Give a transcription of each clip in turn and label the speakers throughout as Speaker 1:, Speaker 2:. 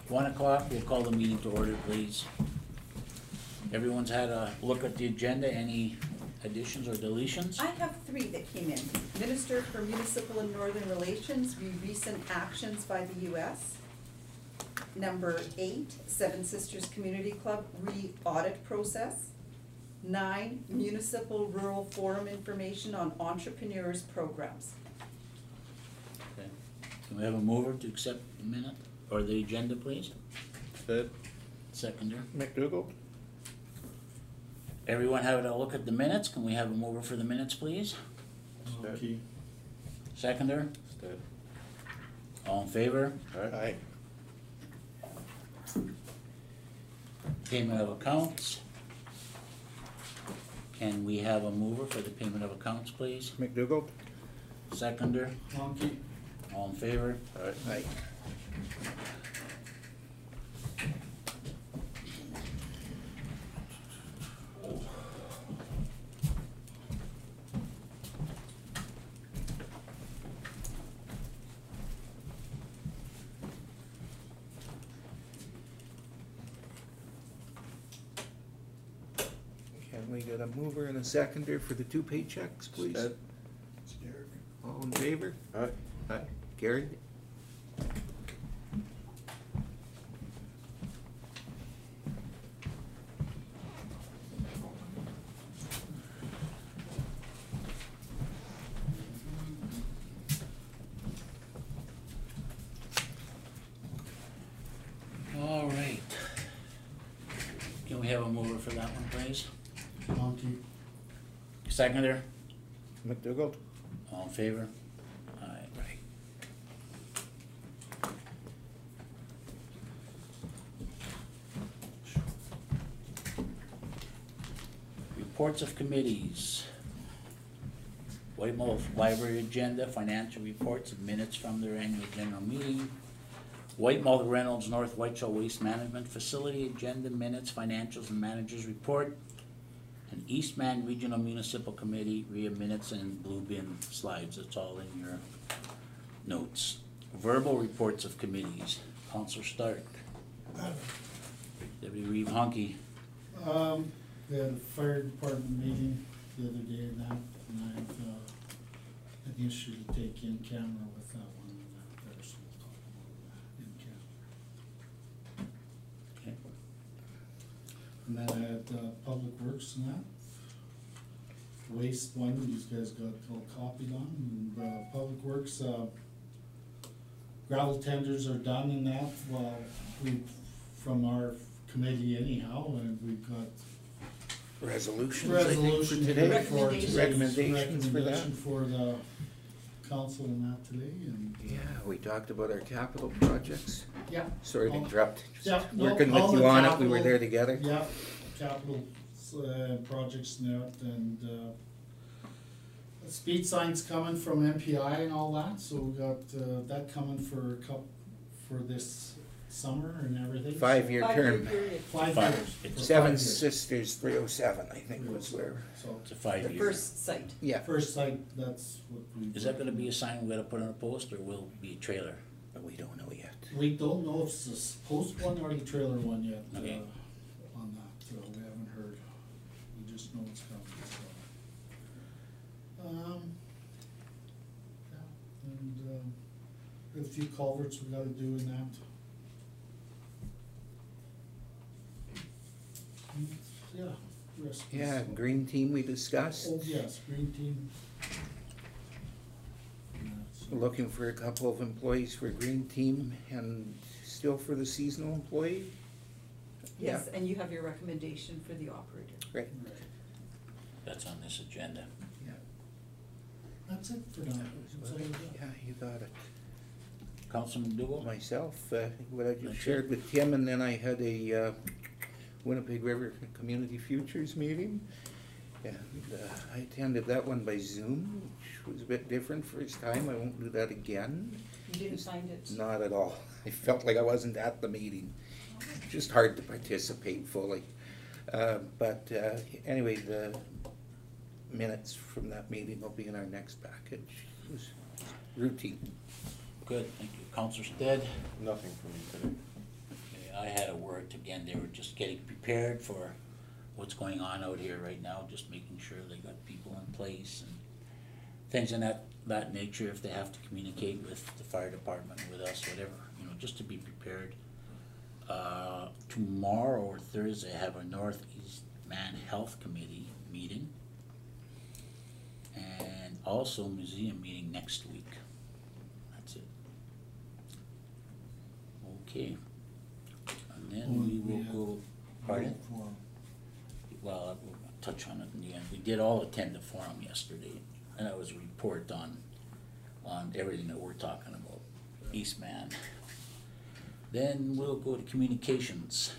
Speaker 1: 1 o'clock, we'll call the meeting to order, please. Everyone's had a look at the agenda. Any additions or deletions?
Speaker 2: I have 3 that came in. Minister for Municipal and Northern Relations, recent actions by the U.S. Number 8, Seven Sisters Community Club, re-audit process. 9, Municipal Rural Forum information on entrepreneurs programs.
Speaker 1: Okay. Can we have a mover to accept the minute, or the agenda, please?
Speaker 3: Stead.
Speaker 1: Seconder.
Speaker 3: McDougall.
Speaker 1: Everyone had a look at the minutes. Can we have a mover for the minutes, please?
Speaker 3: Stead.
Speaker 1: Seconder.
Speaker 3: Stead.
Speaker 1: All in favor?
Speaker 3: Aye.
Speaker 1: Payment of accounts. Can we have a mover for the payment of accounts, please?
Speaker 3: McDougall.
Speaker 1: Seconder.
Speaker 4: Honky.
Speaker 1: All in favor?
Speaker 3: Aye.
Speaker 5: Can we get a mover and a seconder for the 2 paychecks, please?
Speaker 3: Stead.
Speaker 5: All in favor?
Speaker 3: Aye.
Speaker 5: Aye. Carried.
Speaker 1: All right. Can we have a mover for that one, please?
Speaker 4: Honky.
Speaker 1: Seconder.
Speaker 5: McDougall.
Speaker 1: All in favor? Aye. Right. Reports of committees. Whitemouth Library agenda, financial reports and minutes from their annual general meeting. Whitemouth Reynolds North Whiteshell Waste Management Facility agenda, minutes, financials and managers report. And Eastman Regional Municipal Committee, RIA minutes and blue bin slides. It's all in your notes. Verbal reports of committees. Counselor Stark. Deputy Reeve Honky.
Speaker 4: We had a fire department meeting the other day and I've an issue to take in camera with that one and that there, so we'll talk about that in camera.
Speaker 1: Okay.
Speaker 4: And then I had Public Works and that. Waste one, these guys got all copied on, and Public Works, gravel tenders are done and that, well, from our committee anyhow, and we've got
Speaker 5: Resolutions, I think, for
Speaker 4: resolution
Speaker 5: today.
Speaker 2: Recommendations.
Speaker 5: Recommendations for that.
Speaker 4: recommendation for the council and that today, and.
Speaker 5: Yeah, we talked about our capital projects.
Speaker 4: Yeah.
Speaker 5: Sorry to
Speaker 4: All-
Speaker 5: interrupt.
Speaker 4: Yeah,
Speaker 5: Just
Speaker 4: no,
Speaker 5: working
Speaker 4: all
Speaker 5: with
Speaker 4: the
Speaker 5: you on it, we were
Speaker 4: capital-
Speaker 5: there together.
Speaker 4: Yeah, capital, projects and that, and, speed signs coming from MPI and all that, so we got, that coming for for this summer and everything.
Speaker 5: 5-year
Speaker 2: 5-year
Speaker 5: term.
Speaker 2: period.
Speaker 4: 5
Speaker 1: Five.
Speaker 4: years.
Speaker 1: It's
Speaker 4: for
Speaker 5: Seven
Speaker 4: 5 years.
Speaker 5: Sisters 307, I think was where.
Speaker 4: So,
Speaker 1: It's a
Speaker 2: The
Speaker 1: 5-year.
Speaker 2: first site.
Speaker 5: Yeah.
Speaker 4: first site, that's what we.
Speaker 1: Is that gonna be a sign we gotta put on a post, or will it be a trailer?
Speaker 5: But we don't know yet.
Speaker 4: We don't know if it's the post one or the trailer one yet,
Speaker 1: Okay.
Speaker 4: on that, so we haven't heard, we just know it's coming, so. Yeah, and, we have a few culverts we gotta do in that. And, yeah, the rest is-
Speaker 5: Yeah, green team we discussed.
Speaker 4: Oh, yes, green team. Yeah, so-
Speaker 5: Looking for a couple of employees for green team and still for the seasonal employee.
Speaker 2: Yes, and you have your recommendation for the operator.
Speaker 5: Right.
Speaker 4: Right.
Speaker 1: That's on this agenda.
Speaker 5: Yeah.
Speaker 4: That's it for now. That's all I got.
Speaker 5: Yeah, you got it.
Speaker 1: Councilman McDougall?
Speaker 5: Myself, what I
Speaker 1: That's
Speaker 5: just
Speaker 1: it.
Speaker 5: shared with Tim, and then I had a Winnipeg River Community Futures meeting. And I attended that one by Zoom, which was a bit different first time. I won't do that again.
Speaker 2: You didn't find it?
Speaker 5: Not at all. I felt like I wasn't at the meeting. Just hard to participate fully. But anyway, the minutes from that meeting will be in our next package. It was routine.
Speaker 1: Good, thank you. Counselor Stead?
Speaker 3: Nothing for me today.
Speaker 1: I had a word, again, they were just getting prepared for what's going on out here right now, just making sure they got people in place and things in that nature, if they have to communicate with the fire department, with us, whatever, you know, just to be prepared. Tomorrow or Thursday, I have a Northeast Man Health Committee meeting. And also museum meeting next week. That's it. Okay. And then we will go, pardon?
Speaker 4: Forum.
Speaker 1: Well, we'll touch on it in the end. We did all attend the forum yesterday, and that was a report on everything that we're talking about, Eastman. Then we'll go to communications.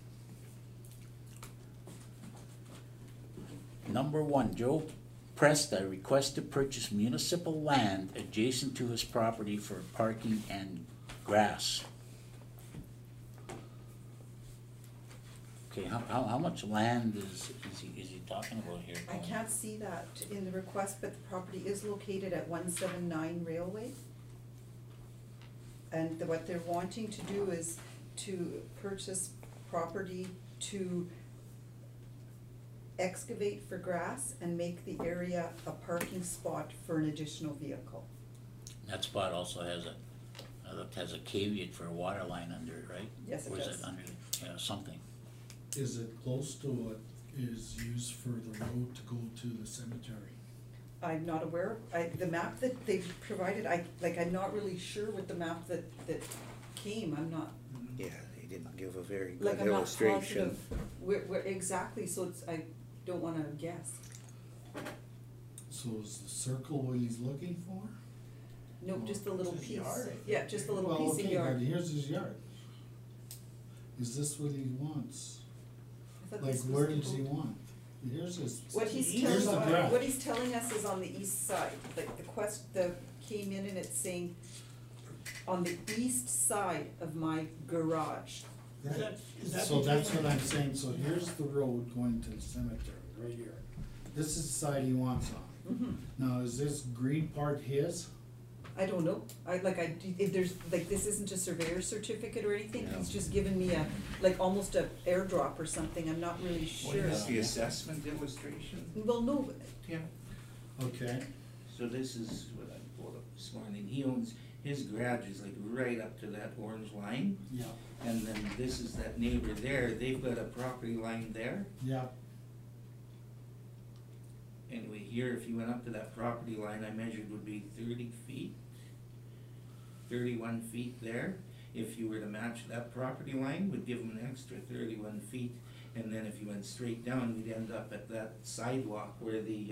Speaker 1: Number one, Joe Presta requests to purchase municipal land adjacent to his property for parking and grass. Okay, how much land is he talking about here?
Speaker 2: I can't see that in the request, but the property is located at 179 Railway. And what they're wanting to do is to purchase property to excavate for grass and make the area a parking spot for an additional vehicle.
Speaker 1: That spot also has a caveat for a water line under it, right?
Speaker 2: Yes, it
Speaker 1: Or is
Speaker 2: does.
Speaker 1: it under, yeah, something.
Speaker 4: Is it close to what is used for the road to go to the cemetery?
Speaker 2: I'm not aware, the map that they've provided, I'm not really sure with the map that came, I'm not,
Speaker 5: Yeah, they didn't give a very
Speaker 2: like,
Speaker 5: good
Speaker 2: I'm not
Speaker 5: illustration.
Speaker 2: positive where exactly, so it's, I don't wanna guess.
Speaker 4: So is the circle what he's looking for?
Speaker 2: Nope, just the little
Speaker 4: It's his
Speaker 2: piece,
Speaker 4: yard, I think.
Speaker 2: yeah, just the little
Speaker 4: Well,
Speaker 2: piece of
Speaker 4: okay,
Speaker 2: yard.
Speaker 4: but here's his yard. Is this what he wants?
Speaker 2: I thought
Speaker 4: Like,
Speaker 2: this was
Speaker 4: where
Speaker 2: the
Speaker 4: does he
Speaker 2: boat.
Speaker 4: want? Here's his.
Speaker 2: What he's
Speaker 4: Here's the
Speaker 2: telling,
Speaker 4: graph.
Speaker 2: what he's telling us is on the east side, like the came in and it's saying on the east side of my garage.
Speaker 4: Right.
Speaker 6: Is that
Speaker 4: So that's
Speaker 6: between-
Speaker 4: what I'm saying, so here's the road going to the cemetery, right here. This is the side he wants on.
Speaker 2: Mhm.
Speaker 4: Now, is this green part his?
Speaker 2: I don't know, if there's, like, this isn't a surveyor certificate or anything,
Speaker 5: No.
Speaker 2: he's just given me almost a airdrop or something, I'm not really
Speaker 5: What
Speaker 2: sure.
Speaker 5: is the assessment illustration?
Speaker 2: Well, no,
Speaker 5: Yeah.
Speaker 4: Okay,
Speaker 5: So this is what I pulled up this morning. He owns, his garage is like right up to that orange line.
Speaker 4: yeah,
Speaker 5: And then this is that neighbor there, they've got a property line there.
Speaker 4: yeah,
Speaker 5: Anyway, here, if you went up to that property line, I measured would be 30 feet. 31 feet there. If you were to match that property line, would give them an extra 31 feet. And then if you went straight down, we'd end up at that sidewalk where the,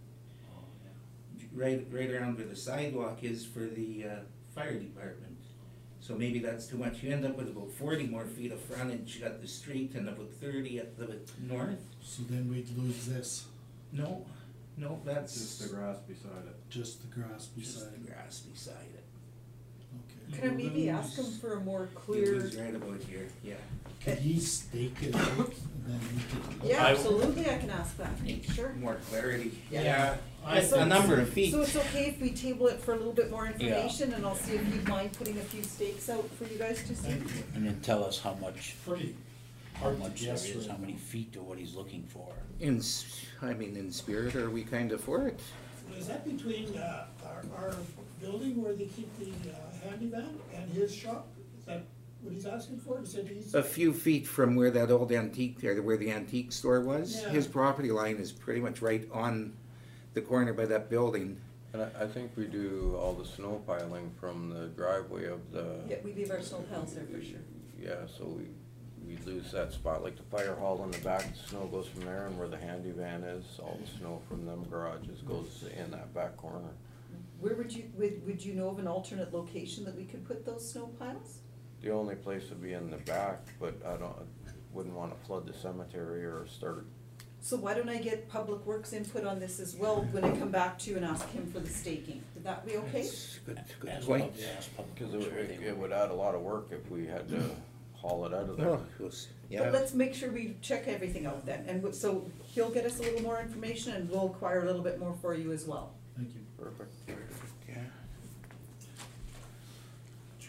Speaker 5: right around where the sidewalk is for the fire department. So maybe that's too much. You end up with about 40 more feet of frontage at the street and about 30 at the north.
Speaker 4: so then we'd lose this,
Speaker 5: No, that's
Speaker 3: Just the grass beside it.
Speaker 4: just the grass
Speaker 5: just
Speaker 4: beside
Speaker 5: the
Speaker 4: it,
Speaker 5: grass beside it.
Speaker 4: okay.
Speaker 2: can I maybe ask him for a more
Speaker 5: It
Speaker 2: clear?
Speaker 5: was right about here, yeah.
Speaker 4: Could he stake it out, and then we could?
Speaker 2: Yeah,
Speaker 1: I-
Speaker 2: absolutely, I can ask that, sure.
Speaker 5: More clarity.
Speaker 2: Yeah.
Speaker 5: It's a number of feet.
Speaker 2: So it's okay if we table it for a little bit more information, and I'll see if you'd mind putting a few stakes out for you guys to see?
Speaker 4: Thank you.
Speaker 1: And then tell us how much
Speaker 4: Pretty
Speaker 1: there
Speaker 4: hard to guess
Speaker 1: is,
Speaker 4: right
Speaker 1: how many
Speaker 4: now.
Speaker 1: feet or what he's looking for.
Speaker 5: In spirit, are we kind of for it?
Speaker 6: Is that between, our building where they keep the, handy van and his shop? Is that what he's asking for? He said he's,
Speaker 5: A few feet from where that old antique, or where the antique store was.
Speaker 6: Yeah.
Speaker 5: His property line is pretty much right on the corner by that building.
Speaker 7: And I think we do all the snow piling from the driveway of the.
Speaker 2: Yeah, we leave our snow piles there for sure.
Speaker 7: Yeah, so we lose that spot, like the fire hall in the back, the snow goes from there, and where the handy van is, all the snow from them garages goes in that back corner.
Speaker 2: Where would you know of an alternate location that we could put those snow piles?
Speaker 7: The only place would be in the back, but wouldn't wanna flood the cemetery or start.
Speaker 2: So why don't I get Public Works input on this as well when I come back to you and ask him for the staking? Would that be okay?
Speaker 5: It's a good
Speaker 1: Ask
Speaker 5: point.
Speaker 1: Public- ask Public
Speaker 7: Cause
Speaker 1: Works where they
Speaker 7: it would add a lot of work if we had to haul it out of there.
Speaker 5: Well, we'll see.
Speaker 2: But
Speaker 5: Yeah,
Speaker 2: let's make sure we check everything out then, and so he'll get us a little more information and we'll acquire a little bit more for you as well.
Speaker 4: Thank you.
Speaker 7: Perfect.
Speaker 5: yeah.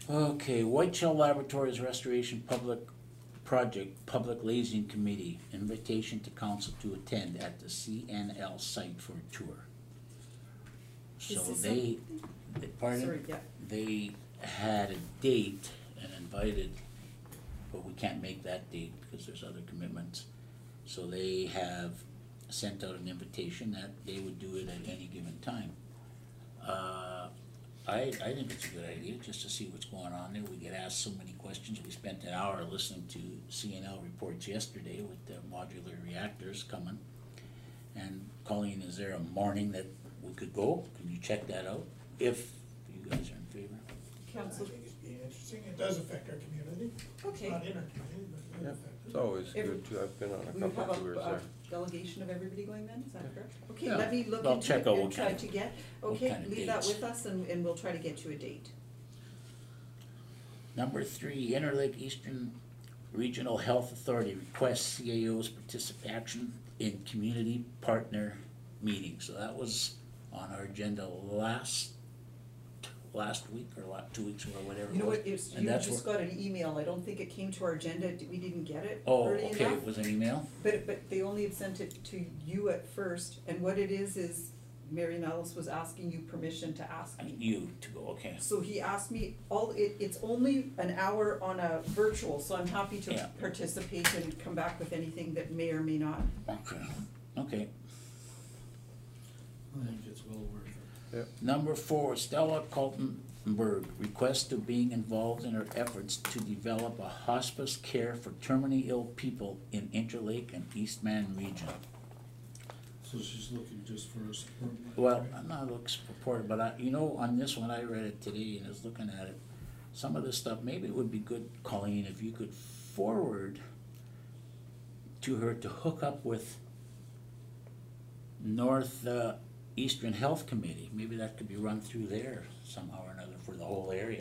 Speaker 1: Okay, Whiteshell Laboratories Restoration Public Project, Public Lazing Committee, invitation to council to attend at the CNL site for a tour. So
Speaker 2: Is this
Speaker 1: they, pardon?
Speaker 2: Sorry, yeah.
Speaker 1: They had a date and invited, but we can't make that date because there's other commitments. So they have sent out an invitation that they would do it at any given time. I think it's a good idea, just to see what's going on there. We get asked so many questions. We spent an hour listening to CNL reports yesterday with the modular reactors coming. And Colleen, is there a morning that we could go? Can you check that out, if you guys are in favor?
Speaker 6: I
Speaker 2: Council,
Speaker 6: think it'd be interesting, it does affect our community.
Speaker 2: okay.
Speaker 6: It's not in our community, but it
Speaker 7: Yeah,
Speaker 6: does affect it.
Speaker 7: it's always
Speaker 2: Every-
Speaker 7: good to, I've been on a
Speaker 2: We
Speaker 7: couple
Speaker 2: have
Speaker 7: of tours
Speaker 2: a
Speaker 7: there.
Speaker 2: delegation of everybody going then, is that correct? Okay,
Speaker 1: Yeah.
Speaker 2: let me look
Speaker 1: I'll
Speaker 2: into
Speaker 1: check
Speaker 2: it
Speaker 1: out
Speaker 2: and
Speaker 1: what
Speaker 2: try
Speaker 1: kind
Speaker 2: to
Speaker 1: of-
Speaker 2: get,
Speaker 1: what
Speaker 2: okay,
Speaker 1: kind of
Speaker 2: leave that
Speaker 1: dates.
Speaker 2: with us and we'll try to get you a date.
Speaker 1: Number 3, Interlake Eastern Regional Health Authority requests CAO's participation in community partner meetings. So that was on our agenda last week or 2 weeks ago, or whatever
Speaker 2: You know
Speaker 1: it was.
Speaker 2: what, it's,
Speaker 1: And
Speaker 2: you
Speaker 1: that's
Speaker 2: just got an email, I don't think it came to our agenda, we didn't get it
Speaker 1: Oh,
Speaker 2: early
Speaker 1: okay,
Speaker 2: enough.
Speaker 1: it was an email?
Speaker 2: But they only had sent it to you at first, and what it is Mary Nellis was asking you permission to ask me.
Speaker 1: You to go, okay.
Speaker 2: So he asked me, it's only an hour on a virtual, so I'm happy
Speaker 1: Yeah.
Speaker 2: to participate and come back with anything that may or may not.
Speaker 1: Okay.
Speaker 4: I think it's well worth it.
Speaker 1: Number 4, Stella Kaltenberg requests to being involved in her efforts to develop a hospice care for terminally ill people in Interlake and Eastman region.
Speaker 4: So she's looking just for a support.
Speaker 1: Well, I'm not looking for, but on this one, I read it today and I was looking at it. Some of this stuff, maybe it would be good, Colleen, if you could forward to her to hook up with North Eastern Health Committee. Maybe that could be run through there somehow or another for the whole area.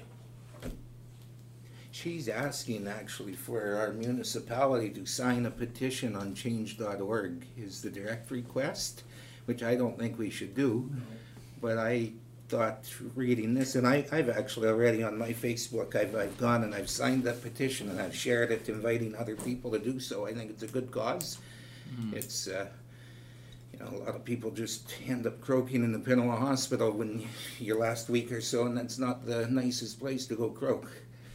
Speaker 5: She's asking actually for our municipality to sign a petition on change.org is the direct request, which I don't think we should do.
Speaker 4: No.
Speaker 5: But I thought reading this, and I've actually already on my Facebook, I've gone and I've signed that petition and I've shared it, inviting other people to do so. I think it's a good cause. It's, a lot of people just end up croaking in the Pinawa Hospital when your last week or so, and that's not the nicest place to go croak.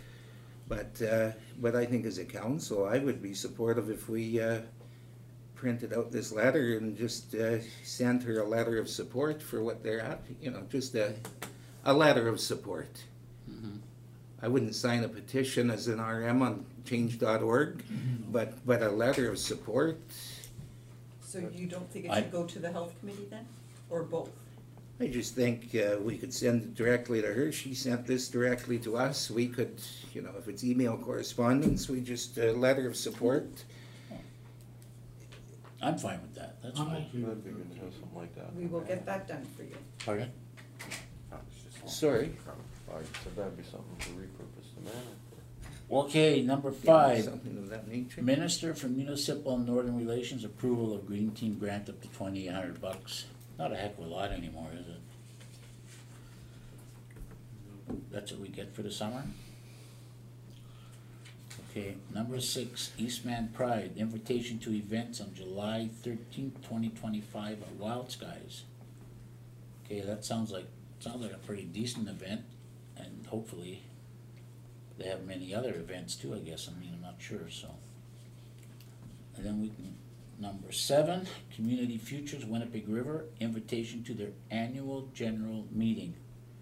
Speaker 5: But I think as a council, I would be supportive if we printed out this letter and just sent her a letter of support for what they're at, just a letter of support. I wouldn't sign a petition as an RM on change.org, but a letter of support.
Speaker 2: So you don't think it
Speaker 1: I-
Speaker 2: should go to the health committee then, or both?
Speaker 5: I just think we could send it directly to her. She sent this directly to us. We could, if it's email correspondence, we just letter of support.
Speaker 1: I'm fine with that, that's
Speaker 4: I'm
Speaker 1: fine.
Speaker 4: okay with
Speaker 7: That'd be good to have something like that.
Speaker 2: We will get that done for you.
Speaker 1: Pardon?
Speaker 5: Sorry.
Speaker 7: I said that'd be something to repurpose the manor for.
Speaker 1: Okay, number 5,
Speaker 5: Something of that nature.
Speaker 1: Minister for Municipal and Northern Relations approval of Green Team grant up to $2,800. Not a heck of a lot anymore, is it? That's what we get for the summer? Okay, number 6, Eastman Pride, invitation to events on July 13th, 2025 at Wild Skies. Okay, that sounds like a pretty decent event, and hopefully they have many other events too, I guess, I'm not sure, so. And then we can, number 7, Community Futures Winnipeg River, invitation to their annual general meeting.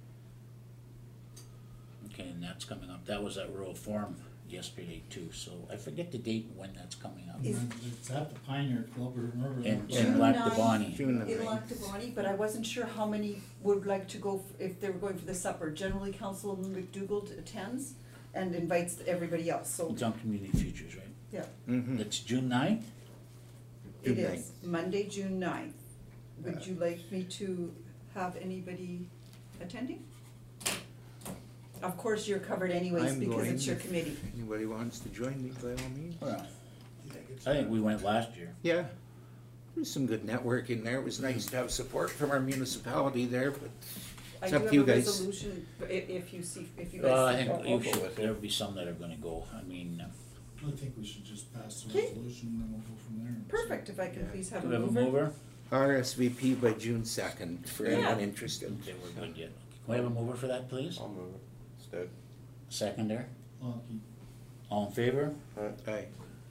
Speaker 1: Okay, and that's coming up, that was at Rural Forum yesterday too, so I forget the date when that's coming up.
Speaker 2: Is-
Speaker 4: It's at the Pioneer Club, remember?
Speaker 1: In
Speaker 2: June
Speaker 1: Lac
Speaker 2: 9th.
Speaker 1: Devani.
Speaker 5: June the
Speaker 2: In
Speaker 5: 9th.
Speaker 2: Lac Devani, but I wasn't sure how many would like to go, if they were going for the supper. Generally, Councilman McDougall attends and invites everybody else, so,
Speaker 1: It's on Community Futures, right?
Speaker 2: yeah,
Speaker 5: Mhm.
Speaker 1: That's June 9th?
Speaker 2: it
Speaker 5: June
Speaker 2: is, Monday, June 9th. Would
Speaker 5: Uh,
Speaker 2: you like me to have anybody attending? Of course, you're covered anyways,
Speaker 5: I'm
Speaker 2: because
Speaker 5: going
Speaker 2: it's your
Speaker 5: if
Speaker 2: committee.
Speaker 5: Anybody wants to join me, by all means?
Speaker 1: Well,
Speaker 6: You think it's-
Speaker 1: I think we went last year.
Speaker 5: Yeah, there's some good networking there. It was nice to have support from our municipality there, but
Speaker 2: I
Speaker 5: It's
Speaker 2: do
Speaker 5: up
Speaker 2: have
Speaker 5: to you
Speaker 2: a
Speaker 5: guys.
Speaker 2: resolution, if you see, if you
Speaker 1: Well, I
Speaker 2: guys see.
Speaker 1: think
Speaker 7: I'll
Speaker 1: you
Speaker 7: go
Speaker 1: should,
Speaker 7: with it.
Speaker 1: there'll be some that are gonna go, I mean,
Speaker 4: I think we should just pass the
Speaker 2: Okay.
Speaker 4: resolution, and then we'll go from there.
Speaker 2: Perfect, if I can
Speaker 5: Yeah.
Speaker 2: please have
Speaker 1: do
Speaker 2: a
Speaker 1: we have a
Speaker 2: mover.
Speaker 1: mover?
Speaker 5: RSVP by June 2nd for anyone
Speaker 2: Yeah.
Speaker 5: interested.
Speaker 1: Okay, we're good yet. Can we have a mover for that, please?
Speaker 7: I'll move it instead.
Speaker 1: Seconder,
Speaker 4: Lucky.
Speaker 1: all in favor?
Speaker 5: Aye.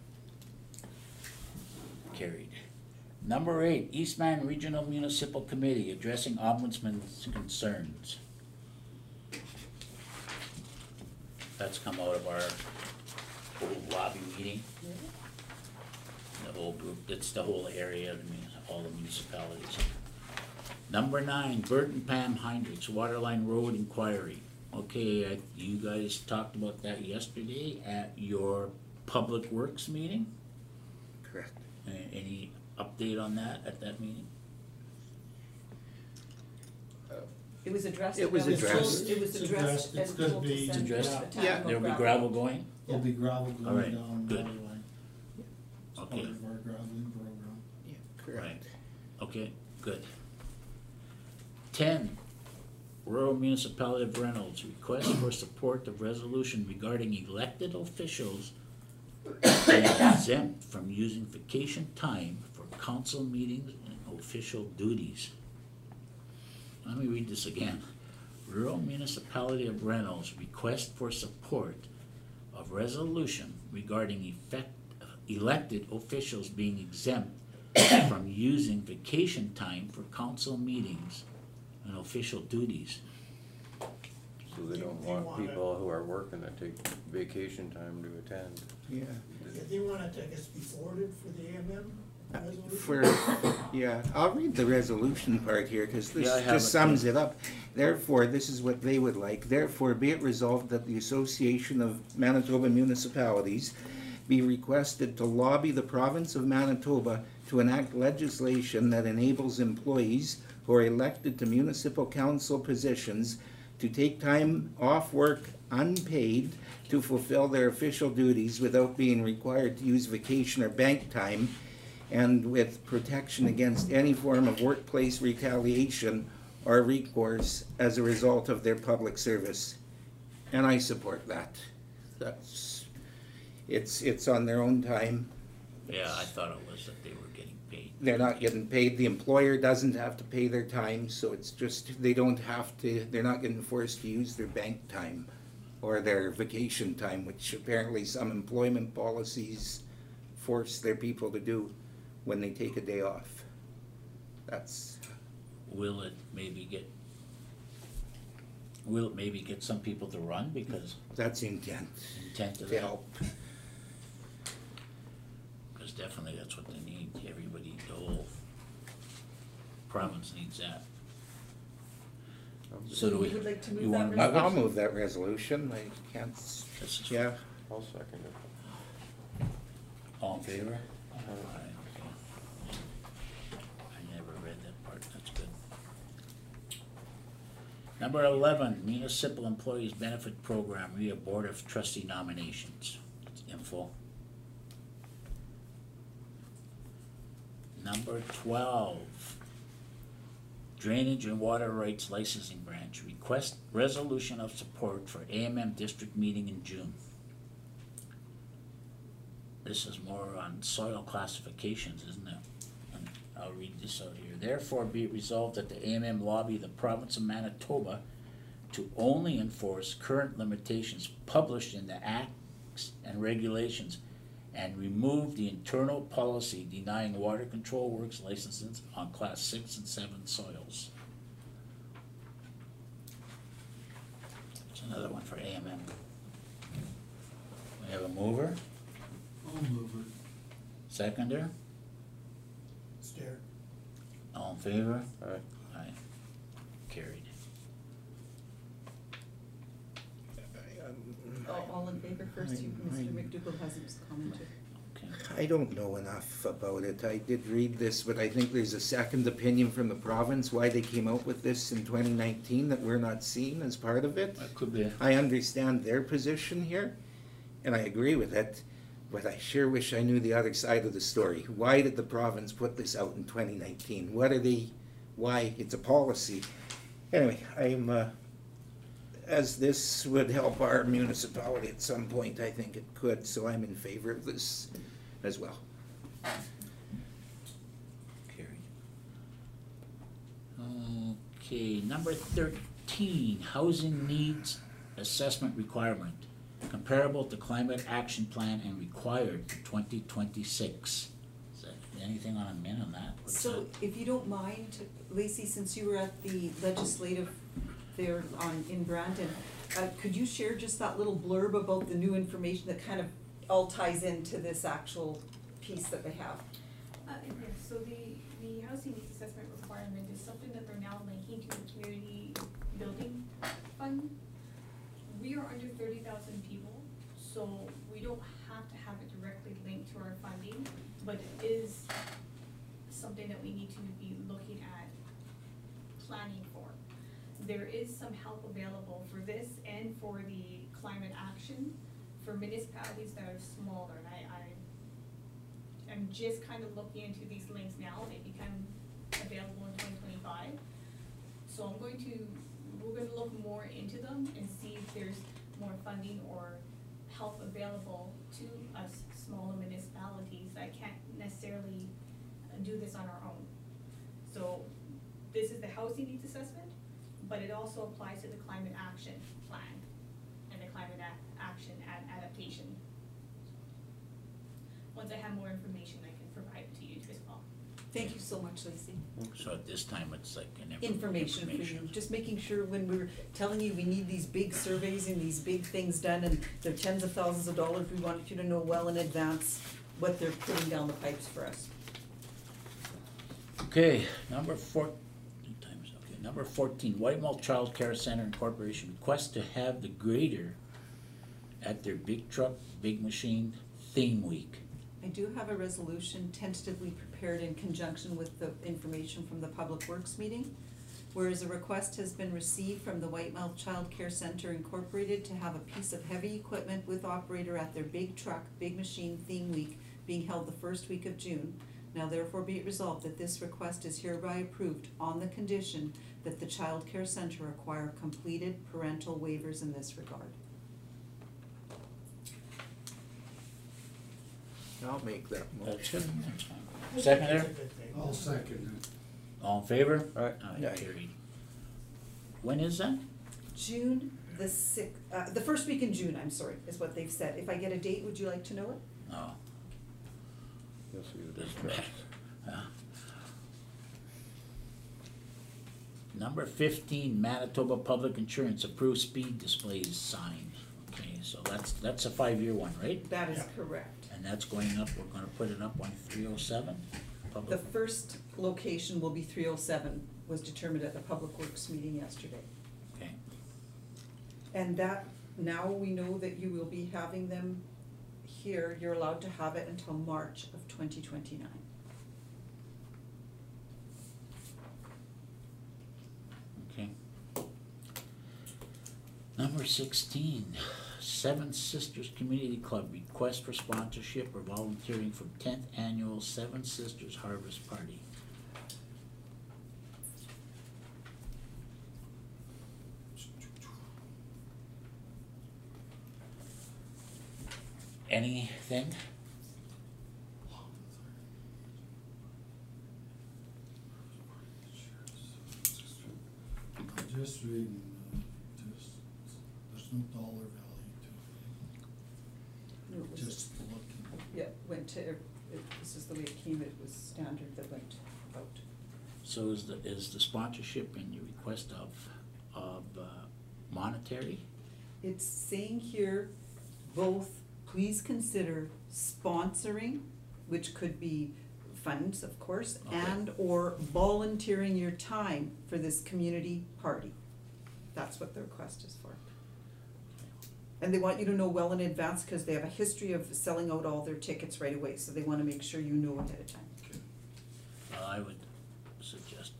Speaker 1: Carried. Number 8, Eastman Regional Municipal Committee addressing ombudsman's concerns. That's come out of our whole lobby meeting. The whole group, it's the whole area, I mean, all the municipalities. Number 9, Bert and Pam Heinrichs, Waterline Road Inquiry. Okay, you guys talked about that yesterday at your Public Works meeting?
Speaker 5: Correct.
Speaker 1: Any update on that at that meeting?
Speaker 2: It was addressed.
Speaker 5: It was
Speaker 2: and told-
Speaker 5: addressed.
Speaker 2: It was
Speaker 4: It's
Speaker 2: addressed
Speaker 4: addressed. It's
Speaker 2: and
Speaker 4: gonna
Speaker 2: told to
Speaker 4: be-
Speaker 2: send
Speaker 1: It's
Speaker 2: to
Speaker 1: addressed.
Speaker 2: the town
Speaker 5: Yeah.
Speaker 2: of
Speaker 1: There'll be
Speaker 2: gravel.
Speaker 1: gravel going?
Speaker 4: There'll be gravel
Speaker 1: All
Speaker 4: going
Speaker 1: right,
Speaker 4: down
Speaker 1: good.
Speaker 4: Waterline. It's part
Speaker 1: Okay,
Speaker 4: of our graveling program.
Speaker 5: Yeah,
Speaker 1: right,
Speaker 5: correct.
Speaker 1: okay, good. 10, Rural Municipality of Reynolds, request for support of resolution regarding elected officials being exempt from using vacation time for council meetings and official duties. Let me read this again. Rural Municipality of Reynolds, request for support of resolution regarding elected officials being exempt from using vacation time for council meetings and official duties.
Speaker 7: So they don't
Speaker 6: They
Speaker 7: want
Speaker 6: want it.
Speaker 7: people who are working to take vacation time to attend.
Speaker 5: Yeah.
Speaker 6: If they want it to, I guess, be forwarded for the AMM resolution?
Speaker 5: For, yeah, I'll read the resolution part here, cause this
Speaker 1: Yeah, I have
Speaker 5: just
Speaker 1: it,
Speaker 5: sums
Speaker 1: too.
Speaker 5: it up. Therefore, this is what they would like, therefore be it resolved that the Association of Manitoba Municipalities be requested to lobby the province of Manitoba to enact legislation that enables employees who are elected to municipal council positions to take time off work unpaid to fulfill their official duties without being required to use vacation or bank time, and with protection against any form of workplace retaliation or recourse as a result of their public service. And I support that. That's, it's on their own time.
Speaker 1: Yeah, I thought it was that they were getting paid.
Speaker 5: They're not getting paid, the employer doesn't have to pay their time, so it's just, they don't have to, they're not getting forced to use their bank time or their vacation time, which apparently some employment policies force their people to do when they take a day off. That's,
Speaker 1: Will it maybe get some people to run because
Speaker 5: that's the intent,
Speaker 1: intent of
Speaker 5: to
Speaker 1: that?
Speaker 5: help.
Speaker 1: Because definitely that's what they need, everybody, the whole province needs that. So do we,
Speaker 2: You would like to
Speaker 1: you
Speaker 2: move
Speaker 1: wanna
Speaker 2: that
Speaker 1: move
Speaker 5: I'll
Speaker 1: it?
Speaker 5: move that resolution, I can't,
Speaker 1: This is-
Speaker 5: yeah,
Speaker 7: I'll second it.
Speaker 1: All in favor? Aye, okay. I never read that part, that's good. Number 11, Municipal Employees Benefit Program, RIA Board of Trustee Nominations. Info. Number 12, Drainage and Water Rights Licensing Branch, request resolution of support for AMM district meeting in June. This is more on soil classifications, isn't it? And I'll read this out here. Therefore be it resolved that the AMM lobby the province of Manitoba to only enforce current limitations published in the acts and regulations and remove the internal policy denying water control works licenses on class 6 and 7 soils. There's another one for AMM. We have a mover,
Speaker 4: I'll move it.
Speaker 1: seconder,
Speaker 6: Stare.
Speaker 1: all in favor?
Speaker 7: Aye.
Speaker 1: Aye. Carried.
Speaker 2: All in favor first, you, Mr. McDougall hasn't commented.
Speaker 1: Okay.
Speaker 5: I don't know enough about it. I did read this, but I think there's a second opinion from the province, why they came out with this in 2019 that we're not seeing as part of it.
Speaker 1: That could be.
Speaker 5: I understand their position here, and I agree with it, but I sure wish I knew the other side of the story. Why did the province put this out in 2019? What are they, why? It's a policy. Anyway, as this would help our municipality at some point, I think it could, so I'm in favor of this as well.
Speaker 1: Carried. Okay, number 13, housing needs assessment requirement, comparable to climate action plan and required for 2026. Is there anything on a min on that? What's
Speaker 2: So
Speaker 1: that?
Speaker 2: if you don't mind, Lacey, since you were at the legislative there in Brandon, could you share just that little blurb about the new information that kind of all ties into this actual piece that they have?
Speaker 8: Yes, so the housing needs assessment requirement is something that they're now linking to the community building fund. We are under 30,000 people, so we don't have to have it directly linked to our funding, but it is something that we need to be looking at planning for. There is some help available for this and for the climate action for municipalities that are smaller, and I'm just kind of looking into these links now, and they become available in 2025. So we're gonna look more into them and see if there's more funding or help available to us smaller municipalities that can't necessarily do this on our own. So this is the housing needs assessment, but it also applies to the climate action plan and the climate action adaptation. Once I have more information, I can provide it to you as well.
Speaker 2: Thank you so much, Lacey.
Speaker 1: So at this time, it's like an
Speaker 2: Information for you, just making sure when we're telling you we need these big surveys and these big things done, and they're tens of thousands of dollars, we wanted you to know well in advance what they're putting down the pipes for us.
Speaker 1: Okay, number 14, Whitemall Child Care Center Incorporation requests to have the grader at their big truck, big machine theme week.
Speaker 2: I do have a resolution tentatively prepared in conjunction with the information from the Public Works meeting. Whereas a request has been received from the Whitemouth Child Care Center Incorporated to have a piece of heavy equipment with operator at their big truck, big machine theme week being held the first week of June. Now therefore be it resolved that this request is hereby approved on the condition that the Child Care Center acquire completed parental waivers in this regard.
Speaker 5: I'll make that
Speaker 1: That's
Speaker 5: motion.
Speaker 1: good, that's fine. Second
Speaker 6: That's a
Speaker 1: there,
Speaker 6: good thing.
Speaker 4: I'll second
Speaker 1: all in favor?
Speaker 3: Aye.
Speaker 5: Aye.
Speaker 1: Carried. When is that?
Speaker 2: June the the first week in June, I'm sorry, is what they've said. If I get a date, would you like to know it?
Speaker 1: Oh,
Speaker 3: Yes, we would
Speaker 1: doesn't
Speaker 3: discuss.
Speaker 1: matter. Number 15, Manitoba Public Insurance approved speed displays sign. Okay, so that's a 5-year one, right?
Speaker 2: That is
Speaker 6: Yeah.
Speaker 2: correct.
Speaker 1: And that's going up, we're gonna put it up on 307?
Speaker 2: The
Speaker 1: Public,
Speaker 2: first location will be 307, was determined at the Public Works meeting yesterday.
Speaker 1: okay.
Speaker 2: And that, now we know that you will be having them here, you're allowed to have it until March of 2029.
Speaker 1: Okay. Number 16, Seven Sisters Community Club request for sponsorship or volunteering for 10th Annual Seven Sisters Harvest Party. Anything?
Speaker 4: Just reading, there's no dollar value
Speaker 2: No, it
Speaker 4: to
Speaker 2: was-
Speaker 4: it, just looking.
Speaker 2: Yeah, went to, this is the way it came, it was standard that went out.
Speaker 1: So is the sponsorship and your request of monetary?
Speaker 2: It's saying here, both, please consider sponsoring, which could be funds, of course,
Speaker 1: Okay.
Speaker 2: and or volunteering your time for this community party. That's what the request is for. And they want you to know well in advance, cause they have a history of selling out all their tickets right away, so they wanna make sure you know ahead of time.
Speaker 1: I would suggest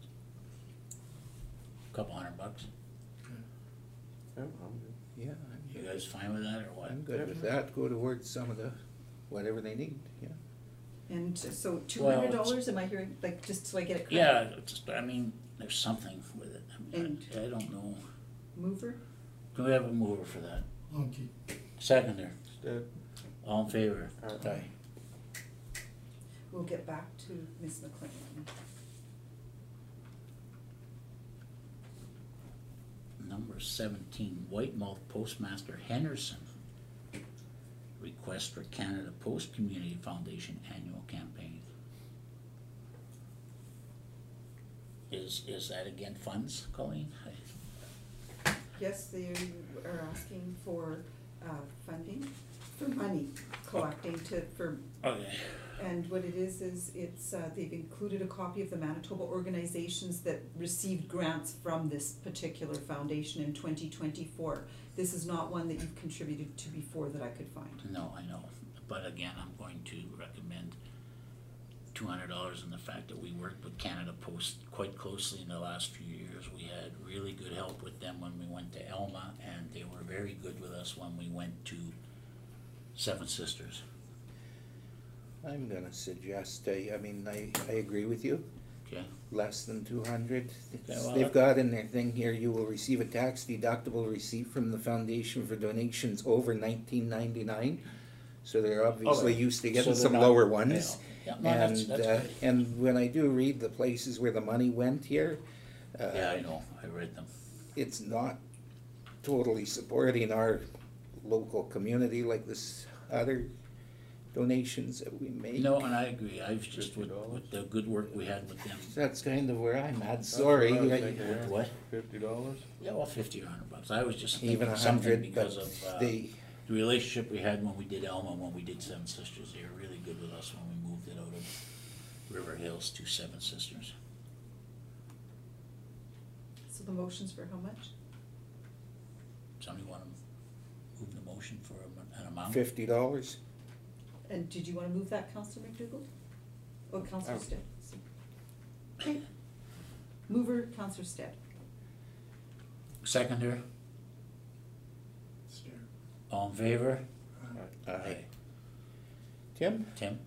Speaker 1: a couple $100.
Speaker 7: Yeah, I'm good.
Speaker 5: Yeah,
Speaker 1: You guys fine with that or what?
Speaker 5: I'm good with that, go towards some of the, whatever they need, yeah.
Speaker 2: And so $200, am I hearing, like, just so I get it correct?
Speaker 1: Yeah, I mean, there's something with it. I
Speaker 2: And
Speaker 1: I don't know.
Speaker 2: mover?
Speaker 1: Do we have a mover for that?
Speaker 4: Okay.
Speaker 1: Seconder,
Speaker 3: Stead.
Speaker 1: all in favor?
Speaker 5: Aye.
Speaker 2: We'll get back to Ms. McLean.
Speaker 1: Number 17, Whitemouth Postmaster Henderson. Request for Canada Post Community Foundation annual campaign. Is that again funds, Colleen?
Speaker 2: Yes, they are asking for funding, for money collecting for,
Speaker 1: Okay.
Speaker 2: and what it is it's, they've included a copy of the Manitoba organizations that received grants from this particular foundation in 2024. This is not one that you've contributed to before that I could find.
Speaker 1: No, I know, but again, I'm going to recommend $200 in the fact that we worked with Canada Post quite closely in the last few years. We had really good help with them when we went to Elma, and they were very good with us when we went to Seven Sisters.
Speaker 5: I'm gonna suggest, I mean, I agree with you,
Speaker 1: Okay,
Speaker 5: less than 200.
Speaker 1: well,
Speaker 5: They've got in their thing here, you will receive a tax deductible receipt from the foundation for donations over 1999. So they're obviously
Speaker 1: Okay.
Speaker 5: used to
Speaker 1: So
Speaker 5: getting
Speaker 1: they're
Speaker 5: some
Speaker 1: not-
Speaker 5: lower ones.
Speaker 1: yeah, no, that's great.
Speaker 5: And when I do read the places where the money went here,
Speaker 1: Yeah, I know, I read them.
Speaker 5: it's not totally supporting our local community like this other donations that we make.
Speaker 1: No, and I agree, I've just, with
Speaker 3: $50?
Speaker 1: the good work we had with them.
Speaker 5: That's kind of where I'm at, sorry.
Speaker 3: That's what I was thinking, yeah.
Speaker 1: What?
Speaker 3: $50?
Speaker 1: Yeah, well, 50 or 100 bucks, I was just
Speaker 5: Even
Speaker 1: thinking something
Speaker 5: 100,
Speaker 1: because
Speaker 5: but
Speaker 1: of,
Speaker 5: they,
Speaker 1: the relationship we had when we did Elma, when we did Seven Sisters. They were really good with us when we moved it out of River Hills to Seven Sisters.
Speaker 2: So the motion's for how much?
Speaker 1: Somebody want to move the motion for an amount?
Speaker 5: $50.
Speaker 2: And did you wanna move that, Councillor McDougall? Or Councillor
Speaker 3: Oh.
Speaker 2: Stead? Okay. Mover, Councillor Stead.
Speaker 1: Seconder,
Speaker 6: Stare.
Speaker 1: all in favor?
Speaker 5: Aye. Tim,
Speaker 1: Tim,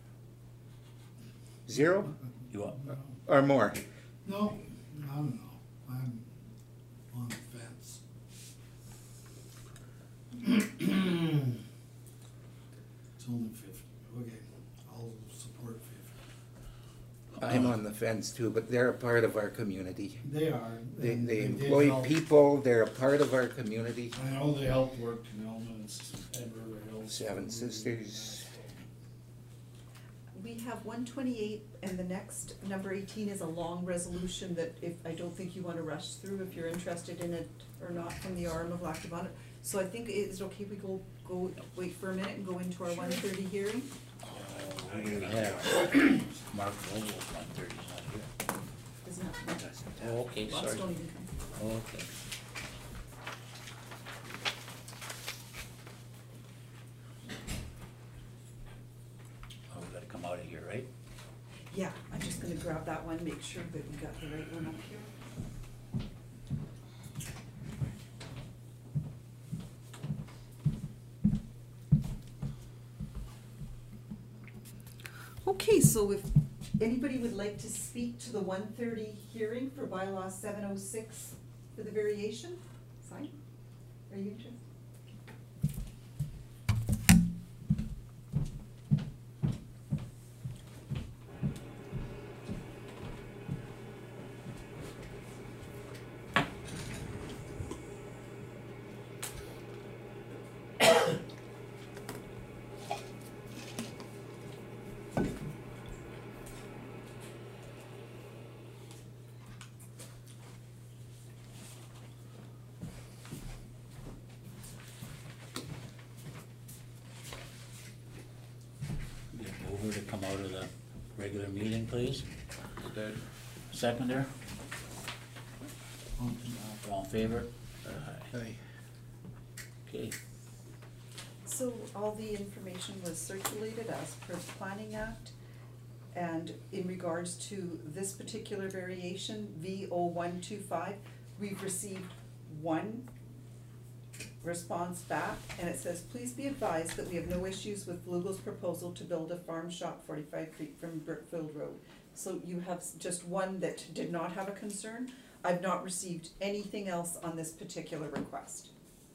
Speaker 5: 0
Speaker 1: you up?
Speaker 5: or more?
Speaker 4: No, I don't know, I'm on the fence. It's only 50, okay, I'll support 50.
Speaker 5: I'm on the fence too, but they're a part of our community.
Speaker 4: They are.
Speaker 5: They
Speaker 4: and did
Speaker 5: employ
Speaker 4: help.
Speaker 5: people, they're a part of our community.
Speaker 4: I know they helped work in Elman's and River Hills.
Speaker 5: Seven Sisters.
Speaker 2: We have 128, and the next, number 18, is a long resolution that I don't think you wanna rush through if you're interested in it or not from the RM of Lackawanna. So I think, is it okay if we go wait for a minute and go into our 130 hearing?
Speaker 1: We have Mark Vogel, 130, is not here.
Speaker 2: Isn't that?
Speaker 1: Oh, okay,
Speaker 2: Lots
Speaker 1: sorry.
Speaker 2: don't even come.
Speaker 1: Okay. Oh, we gotta come out of here, right?
Speaker 2: Yeah, I'm just gonna grab that one, make sure that we got the right one up here. Okay, so if anybody would like to speak to the 130 hearing for bylaw 706 for the variation, fine. Are you interested?
Speaker 1: Get over to come out of the regular meeting, please.
Speaker 3: Stead.
Speaker 1: Seconder,
Speaker 4: Okay.
Speaker 1: all in favor?
Speaker 5: Aye.
Speaker 1: Okay,
Speaker 2: So all the information was circulated as per the Planning Act. And in regards to this particular variation, V0125, we've received one response back, and it says, please be advised that we have no issues with Lugo's proposal to build a farm shop 45 feet from Brookfield Road. So you have just one that did not have a concern. I've not received anything else on this particular request.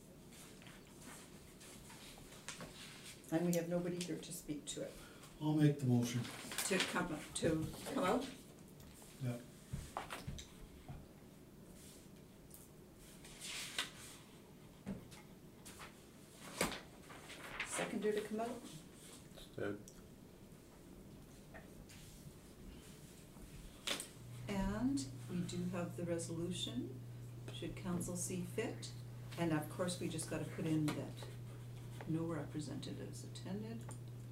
Speaker 2: And we have nobody here to speak to it.
Speaker 4: I'll make the motion.
Speaker 2: To come out?
Speaker 4: Yep.
Speaker 2: Seconder to come out?
Speaker 3: Instead.
Speaker 2: And we do have the resolution, should council see fit. And of course, we just gotta put in that no representatives attended.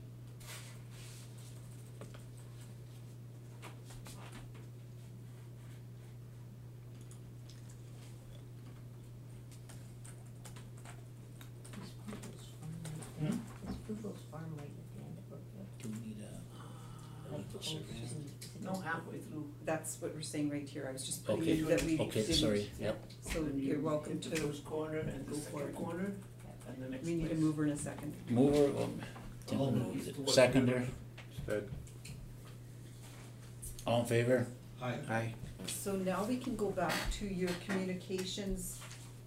Speaker 9: It's Buffalo's Farm right at the end of Brookfield.
Speaker 1: Do we need a legal survey?
Speaker 9: No, halfway through.
Speaker 2: That's what we're saying right here, I was just putting
Speaker 1: Okay,
Speaker 2: in that we
Speaker 1: okay,
Speaker 2: didn't.
Speaker 1: sorry, yep.
Speaker 2: So you're welcome
Speaker 9: Hit the
Speaker 2: to,
Speaker 9: first corner and
Speaker 2: go
Speaker 9: the
Speaker 2: for
Speaker 9: second
Speaker 2: it.
Speaker 9: corner, and the next
Speaker 2: we need a
Speaker 9: place.
Speaker 2: mover in a second.
Speaker 1: Mover,
Speaker 4: I'll move.
Speaker 1: seconder,
Speaker 3: Instead.
Speaker 1: all in favor?
Speaker 4: Aye.
Speaker 1: Aye.
Speaker 2: So now we can go back to your communications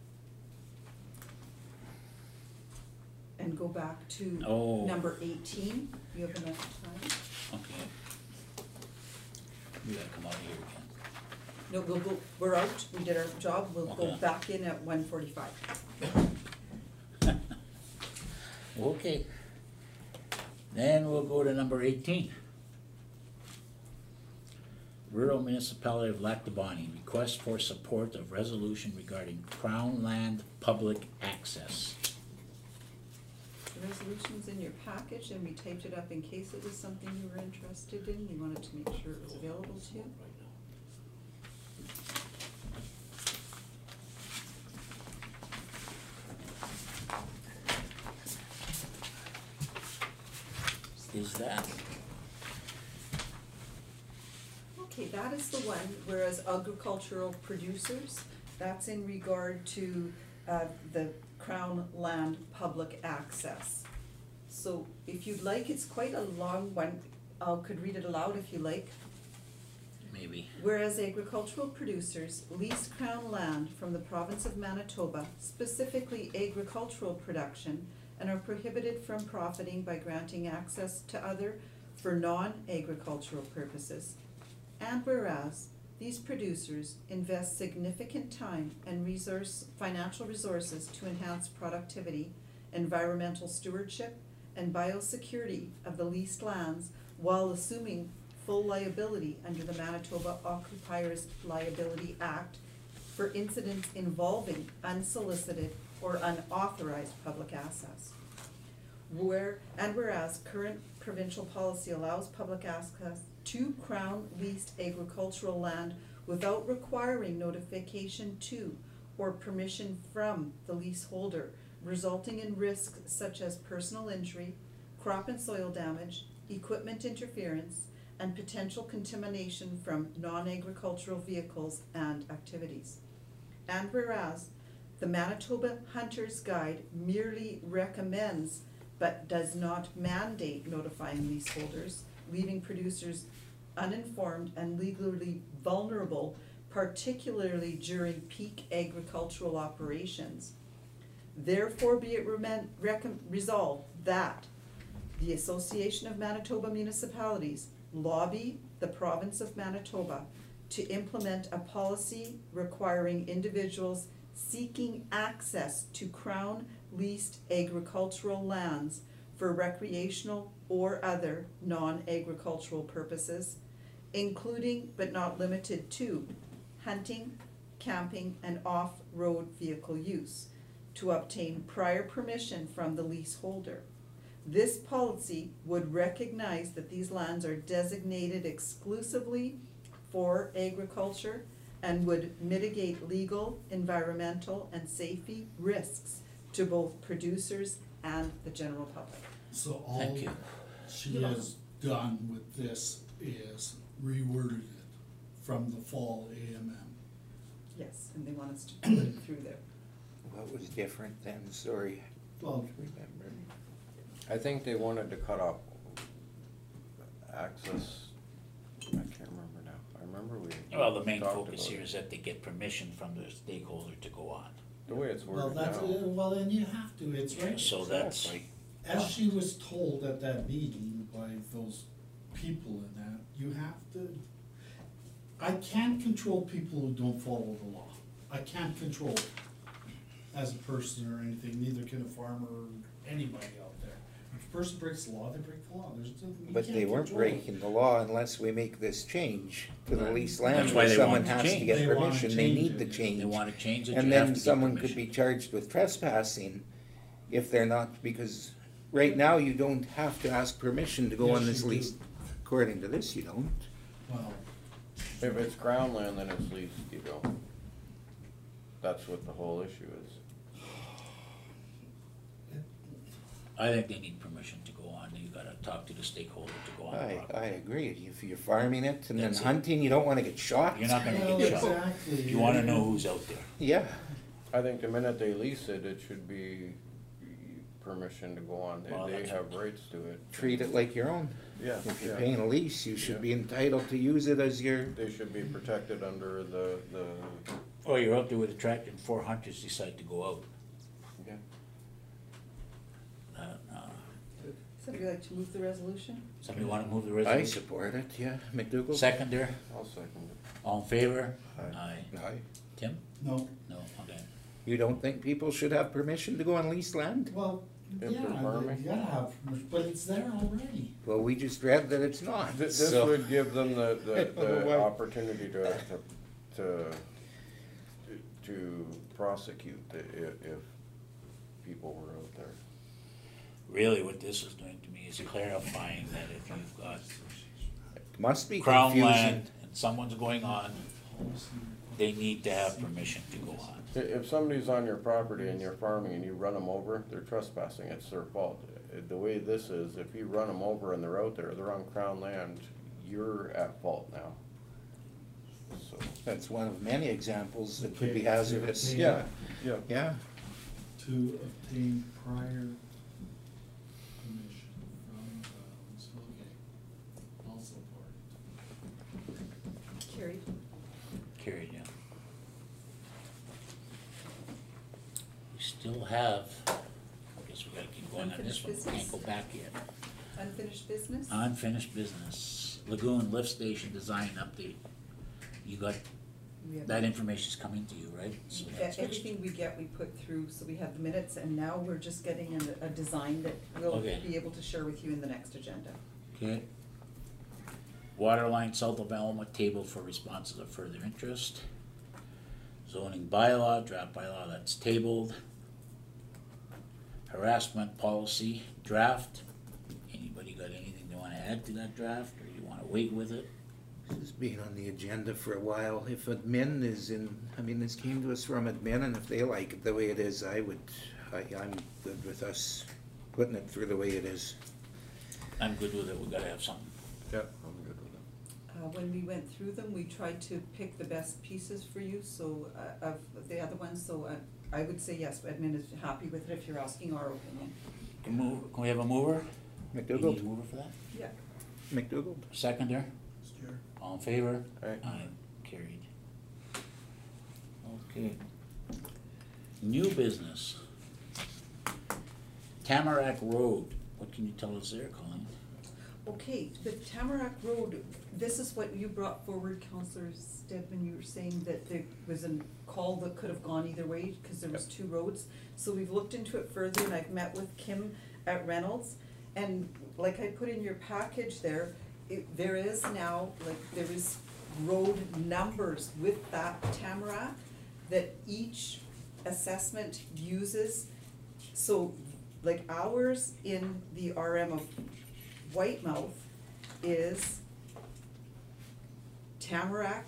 Speaker 2: and go back to
Speaker 1: Oh.
Speaker 2: number 18. You have enough time?
Speaker 1: Okay. We gotta come out of here again.
Speaker 2: No, we'll go, we're out, we did our job, we'll go
Speaker 1: Okay.
Speaker 2: back in at 1:45.
Speaker 1: Okay. Then we'll go to number 18. Rural Municipality of Lactabani, request for support of resolution regarding Crown Land Public Access.
Speaker 2: The resolution's in your package and we typed it up in case it was something you were interested in, we wanted to make sure it was available to you.
Speaker 1: Is that?
Speaker 2: Okay, that is the one, whereas agricultural producers, that's in regard to the Crown Land Public Access. So if you'd like, it's quite a long one, I could read it aloud if you like.
Speaker 1: Maybe.
Speaker 2: Whereas agricultural producers lease Crown land from the province of Manitoba, specifically agricultural production, and are prohibited from profiting by granting access to other for non-agricultural purposes. And whereas these producers invest significant time and financial resources to enhance productivity, environmental stewardship, and biosecurity of the leased lands while assuming full liability under the Manitoba Occupiers Liability Act for incidents involving unsolicited or unauthorized public access. Whereas current provincial policy allows public access to Crown leased agricultural land without requiring notification to or permission from the leaseholder, resulting in risks such as personal injury, crop and soil damage, equipment interference, and potential contamination from non-agricultural vehicles and activities. And whereas the Manitoba Hunter's Guide merely recommends but does not mandate notifying leaseholders, leaving producers uninformed and legally vulnerable, particularly during peak agricultural operations. Therefore be it resolved that the Association of Manitoba Municipalities lobby the province of Manitoba to implement a policy requiring individuals seeking access to Crown leased agricultural lands for recreational or other non-agricultural purposes, including but not limited to hunting, camping, and off-road vehicle use, to obtain prior permission from the leaseholder. This policy would recognize that these lands are designated exclusively for agriculture and would mitigate legal, environmental, and safety risks to both producers and the general public.
Speaker 4: So all
Speaker 1: Thank you.
Speaker 4: she
Speaker 2: You're
Speaker 4: has done with this is reworded it from the fall AMM.
Speaker 2: Yes, and they want us to put it through there.
Speaker 5: What was different then? Sorry, I
Speaker 4: Well,
Speaker 5: don't remember.
Speaker 7: I think they wanted to cut off access, I can't remember now. I remember we.
Speaker 1: Well, the main
Speaker 7: talked
Speaker 1: focus
Speaker 7: about
Speaker 1: here
Speaker 7: it.
Speaker 1: is that they get permission from the stakeholder to go on.
Speaker 7: The way it's
Speaker 4: Well,
Speaker 7: worded
Speaker 4: that's,
Speaker 7: now.
Speaker 4: well, then you have to, it's right.
Speaker 1: So that's,
Speaker 7: Exactly.
Speaker 4: As she was told at that meeting by those people in that, you have to, I can't control people who don't follow the law. I can't control it as a person or anything, neither can a farmer or anybody out there. If a person breaks the law, they break the law, there's, you
Speaker 5: But
Speaker 4: can't
Speaker 5: they weren't
Speaker 4: control it.
Speaker 5: breaking the law unless we make this change to the leased land
Speaker 1: That's why
Speaker 5: where
Speaker 1: they
Speaker 5: someone
Speaker 1: want to
Speaker 5: has to
Speaker 1: change.
Speaker 5: get
Speaker 4: They wanna
Speaker 5: permission, they
Speaker 4: change
Speaker 5: need
Speaker 4: it.
Speaker 5: the change.
Speaker 1: They wanna change it,
Speaker 5: And
Speaker 1: you have
Speaker 5: then
Speaker 1: to get
Speaker 5: someone could
Speaker 1: permission.
Speaker 5: be charged with trespassing if they're not, because right now you don't have to ask permission to go
Speaker 4: Yes,
Speaker 5: on this
Speaker 4: you do.
Speaker 5: lease. According to this, you don't.
Speaker 4: Well,
Speaker 7: If it's crown land, then it's leased, you don't. That's what the whole issue is.
Speaker 1: I think they need permission to go on, you gotta talk to the stakeholder to go on the
Speaker 5: I
Speaker 1: property.
Speaker 5: agree. If you're farming it and then
Speaker 1: That's it.
Speaker 5: hunting, you don't wanna get shot.
Speaker 1: You're not gonna
Speaker 4: well,
Speaker 1: get shot,
Speaker 4: exactly.
Speaker 1: you wanna know who's out there.
Speaker 5: Yeah,
Speaker 7: I think the minute they lease it, it should be permission to go on.
Speaker 1: Well,
Speaker 7: They
Speaker 1: that's-
Speaker 7: have rights to it.
Speaker 5: treat it like your own.
Speaker 7: Yeah,
Speaker 5: If you're
Speaker 7: yeah.
Speaker 5: paying a lease, you should
Speaker 7: Yeah.
Speaker 5: be entitled to use it as your,
Speaker 7: They should be protected under the,
Speaker 1: Or you're out there with a tractor and 4 hunters decide to go out.
Speaker 7: yeah.
Speaker 2: Somebody like to move the resolution?
Speaker 1: Somebody wanna move the
Speaker 5: I
Speaker 1: resolution?
Speaker 5: support it, yeah. McDougal?
Speaker 1: Seconder,
Speaker 7: I'll second it.
Speaker 1: all in favor?
Speaker 3: Aye.
Speaker 5: Aye.
Speaker 1: Tim?
Speaker 4: No,
Speaker 1: No, okay.
Speaker 5: You don't think people should have permission to go on leased land?
Speaker 4: well,
Speaker 7: If
Speaker 4: yeah,
Speaker 7: they're farming?
Speaker 4: you gotta have permission, but it's there already.
Speaker 5: Well, we just read that it's not,
Speaker 7: This
Speaker 5: so.
Speaker 7: would give them
Speaker 5: I
Speaker 7: the
Speaker 5: don't know why.
Speaker 7: opportunity to prosecute if people were out there.
Speaker 1: Really, what this is doing to me is clarifying that if you've got
Speaker 5: Must be
Speaker 1: crown
Speaker 5: confusing.
Speaker 1: land and someone's going on, they need to have permission to go on.
Speaker 7: If somebody's on your property and you're farming and you run them over, they're trespassing, it's their fault. The way this is, if you run them over and they're out there, they're on crown land, you're at fault now. So,
Speaker 5: That's one of many examples that could be
Speaker 4: Okay,
Speaker 5: hazardous.
Speaker 4: yeah.
Speaker 7: yeah.
Speaker 5: Yeah,
Speaker 4: To obtain prior permission from, okay, I'll support it.
Speaker 2: Carried.
Speaker 1: Carried, yeah. We still have, I guess we gotta keep going on this one,
Speaker 2: Unfinished
Speaker 1: we can't
Speaker 2: business?
Speaker 1: go back yet.
Speaker 2: Unfinished business?
Speaker 1: Unfinished business, lagoon lift station design update. You got,
Speaker 2: We have-
Speaker 1: that information's coming to you, right? So that's next-
Speaker 2: Everything we get, we put through, so we have the minutes, and now we're just getting a design that we'll
Speaker 1: Okay.
Speaker 2: be able to share with you in the next agenda.
Speaker 1: Okay. Water line south of Alma tabled for responses of further interest. Zoning bylaw, draft bylaw, that's tabled. Harassment policy, draft. Anybody got anything they wanna add to that draft, or you wanna wait with it?
Speaker 5: this has been on the agenda for a while. If admin is in, I mean, this came to us from admin, and if they like it the way it is, I'm good with us putting it through the way it is.
Speaker 1: I'm good with it, we gotta have something.
Speaker 7: Yeah, I'm good with it.
Speaker 2: When we went through them, we tried to pick the best pieces for you, so, of the other ones, so, I would say yes, admin is happy with it if you're asking our opinion.
Speaker 1: Can we have a mover? You need a
Speaker 5: McDougal?
Speaker 1: mover for that?
Speaker 2: Yeah.
Speaker 5: McDougal?
Speaker 1: Seconder? All in favor?
Speaker 7: Aye.
Speaker 1: Carried. Okay. New business. Tamarack Road, what can you tell us there, Colleen?
Speaker 2: Okay, the Tamarack Road, this is what you brought forward, Councillor Stedman, you were saying that there was a call that could have gone either way, cause there was two roads. So we've looked into it further, and I've met with Kim at Reynolds, and like I put in your package there, there is now, like, there is road numbers with that Tamarack that each assessment uses. So, like ours in the RM of Whitemouth is Tamarack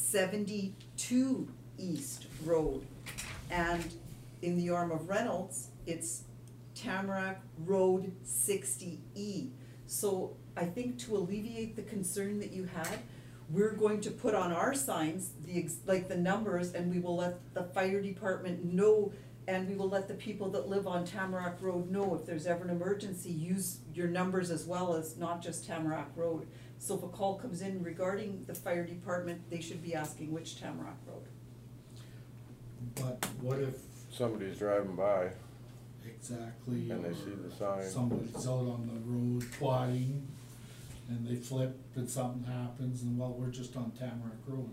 Speaker 2: 72 East Road. And in the arm of Reynolds, it's Tamarack Road 60E. So I think to alleviate the concern that you had, we're going to put on our signs like the numbers, and we will let the fire department know And we will let the people that live on Tamarack Road know if there's ever an emergency, use your numbers as well as not just Tamarack Road. So if a call comes in regarding the fire department, they should be asking which Tamarack Road.
Speaker 4: But what if
Speaker 7: Somebody's driving by
Speaker 4: exactly,
Speaker 7: and they see the sign.
Speaker 4: somebody's out on the road quadding and they flip and something happens and well, we're just on Tamarack Road.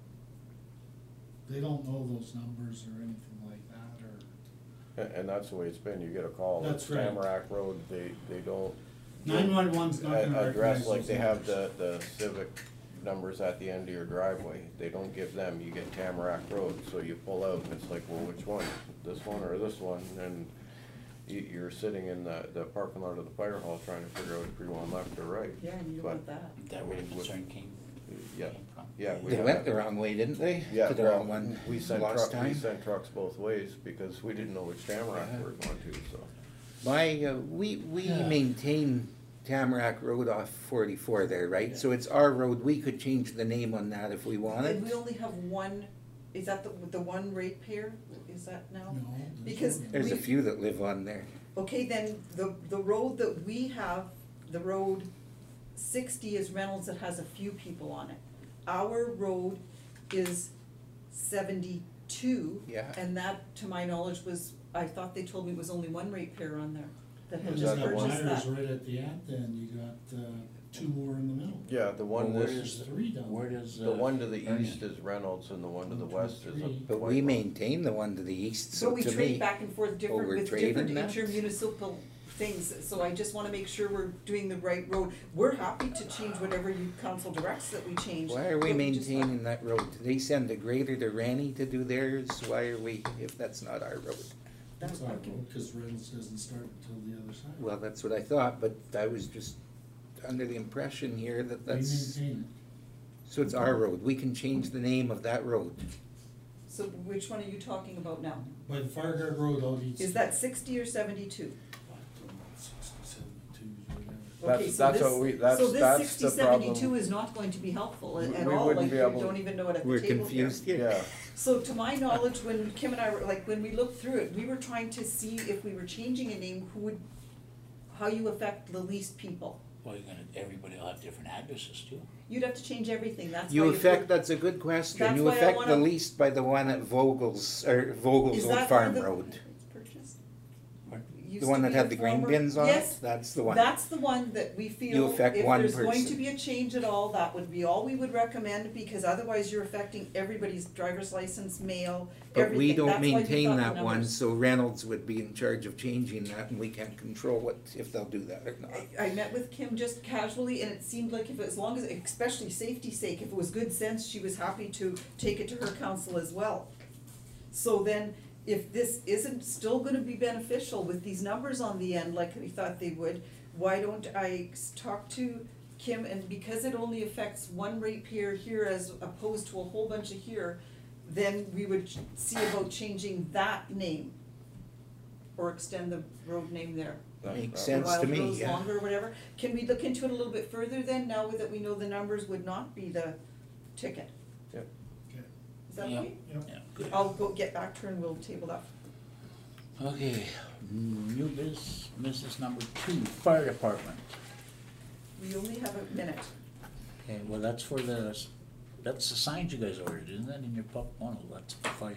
Speaker 4: They don't know those numbers or anything like that, or
Speaker 7: And that's the way it's been, you get a call,
Speaker 4: That's
Speaker 7: it's
Speaker 4: right.
Speaker 7: Tamarack Road, they don't.
Speaker 4: 911's not gonna
Speaker 7: Address
Speaker 4: recognize
Speaker 7: like
Speaker 4: those
Speaker 7: they have
Speaker 4: numbers.
Speaker 7: the civic numbers at the end of your driveway, they don't give them, you get Tamarack Road, so you pull out and it's like, well, which one? This one or this one? And you're sitting in the parking lot of the fire hall trying to figure out if you're going left or right.
Speaker 2: Yeah, and you don't want that.
Speaker 1: Is that where the concern came
Speaker 7: Yeah,
Speaker 1: from?
Speaker 7: yeah. we
Speaker 5: They
Speaker 7: had
Speaker 5: went
Speaker 7: that.
Speaker 5: the wrong way, didn't they?
Speaker 7: Yeah,
Speaker 5: To the
Speaker 7: well,
Speaker 5: wrong one
Speaker 7: we sent
Speaker 5: last
Speaker 7: trucks, we
Speaker 5: time.
Speaker 7: sent trucks both ways because we didn't know which Tamarack we were going to, so.
Speaker 5: We
Speaker 1: Yeah.
Speaker 5: maintain Tamarack Road off 44 there, right? So it's our road, we could change the name on that if we
Speaker 2: And
Speaker 5: wanted.
Speaker 2: we only have one, is that the one ratepayer, is that now?
Speaker 4: No, there's
Speaker 2: Because
Speaker 4: no-
Speaker 5: There's a
Speaker 2: we-
Speaker 5: few that live on there.
Speaker 2: Okay, then the road that we have, the road 60 is Reynolds that has a few people on it. Our road is 72.
Speaker 5: Yeah.
Speaker 2: And that, to my knowledge, was, I thought they told me it was only one ratepayer on there that had
Speaker 7: Is
Speaker 2: just
Speaker 7: that the one-
Speaker 2: purchased
Speaker 4: Myers
Speaker 2: that.
Speaker 4: right at the end, and you got, two more in the middle.
Speaker 7: Yeah, the one,
Speaker 1: Well,
Speaker 7: this
Speaker 1: where
Speaker 7: is,
Speaker 1: is
Speaker 4: Three down.
Speaker 1: Where does?
Speaker 7: the one to the
Speaker 1: Vernon?
Speaker 7: east is Reynolds and the one to the
Speaker 4: 1, 2,
Speaker 7: west is a.
Speaker 4: 3.
Speaker 5: But
Speaker 7: white
Speaker 5: we
Speaker 7: one.
Speaker 5: maintain the one to the east,
Speaker 2: So
Speaker 5: so
Speaker 2: we
Speaker 5: to
Speaker 2: trade
Speaker 5: me,
Speaker 2: back and forth different,
Speaker 5: we're
Speaker 2: with
Speaker 5: trading
Speaker 2: different
Speaker 5: that?
Speaker 2: intermunicipal things, so I just wanna make sure we're doing the right road. We're happy to change whatever you council directs that we change.
Speaker 5: why are we
Speaker 2: but just want-
Speaker 5: maintaining that road? Do they send a grader to Ranny to do theirs? Why are we, if that's not our road?
Speaker 4: That's our
Speaker 2: okay.
Speaker 4: road, cause Reynolds doesn't start until the other side.
Speaker 5: Well, that's what I thought, but I was just under the impression here that
Speaker 4: We
Speaker 5: that's,
Speaker 4: maintain
Speaker 5: so it's our road. We can change the name of that road.
Speaker 2: So which one are you talking about now?
Speaker 4: it. By the Fire Guard Road out east.
Speaker 2: Is that 60 or 72?
Speaker 4: 60, 72, whatever.
Speaker 7: That's-
Speaker 2: Okay, so
Speaker 7: that's
Speaker 2: this-
Speaker 7: what we- that's-
Speaker 2: So this
Speaker 7: that's
Speaker 2: 60,
Speaker 7: the problem.
Speaker 2: 72 is not going to be helpful at
Speaker 7: We
Speaker 2: all,
Speaker 7: wouldn't
Speaker 2: like
Speaker 7: be
Speaker 2: you
Speaker 7: able-
Speaker 2: don't even know it at the
Speaker 5: We're
Speaker 2: table here.
Speaker 5: confused here.
Speaker 7: Yeah,
Speaker 2: So to my knowledge, when Kim and I were, like, when we looked through it, we were trying to see if we were changing a name, how you affect the least people.
Speaker 1: Well, everybody will have different addresses too.
Speaker 2: You'd have to change everything, that's why
Speaker 5: You
Speaker 2: you
Speaker 5: affect,
Speaker 2: put-
Speaker 5: that's a good question.
Speaker 2: That's
Speaker 5: You
Speaker 2: why I
Speaker 5: affect the
Speaker 2: wanna-
Speaker 5: least by the one at Vogel's, or Vogel's
Speaker 2: Is
Speaker 5: Old
Speaker 2: that
Speaker 5: Farm
Speaker 2: where the-
Speaker 5: Road.
Speaker 2: it's purchased?
Speaker 1: Pardon?
Speaker 2: Used
Speaker 5: The
Speaker 2: to
Speaker 5: one that
Speaker 2: be
Speaker 5: had
Speaker 2: a
Speaker 5: the green
Speaker 2: former-
Speaker 5: bins on it,
Speaker 2: Yes,
Speaker 5: that's the one.
Speaker 2: that's the one that we feel,
Speaker 5: You affect one
Speaker 2: if there's going to
Speaker 5: person.
Speaker 2: be a change at all, that would be all we would recommend, because otherwise you're affecting everybody's driver's license, mail, everything.
Speaker 5: But we don't
Speaker 2: That's why we
Speaker 5: maintain
Speaker 2: thought the
Speaker 5: that one,
Speaker 2: numbers-
Speaker 5: so Reynolds would be in charge of changing that, and we can't control what, if they'll do that or not.
Speaker 2: I met with Kim just casually, and it seemed like if, as long as, especially safety's sake, if it was good sense, she was happy to take it to her council as well. So then, if this isn't still gonna be beneficial with these numbers on the end, like we thought they would, why don't I talk to Kim, and because it only affects one ratepayer here as opposed to a whole bunch of here, then we would see about changing that name, or extend the road name there.
Speaker 5: Makes
Speaker 7: that
Speaker 5: sense
Speaker 2: While
Speaker 5: to
Speaker 2: it
Speaker 5: me,
Speaker 2: grows
Speaker 5: yeah.
Speaker 2: longer or whatever. Can we look into it a little bit further then, now that we know the numbers would not be the ticket?
Speaker 7: Yep.
Speaker 4: Okay.
Speaker 2: Is that
Speaker 1: Yeah.
Speaker 2: okay?
Speaker 4: Yep.
Speaker 1: Yeah, good.
Speaker 2: I'll go get back to her and we'll table that.
Speaker 1: Okay, new business number 2, fire department.
Speaker 2: We only have a minute.
Speaker 1: Okay, well, that's for that's the signs you guys ordered, isn't that in your oh no, that's for fire.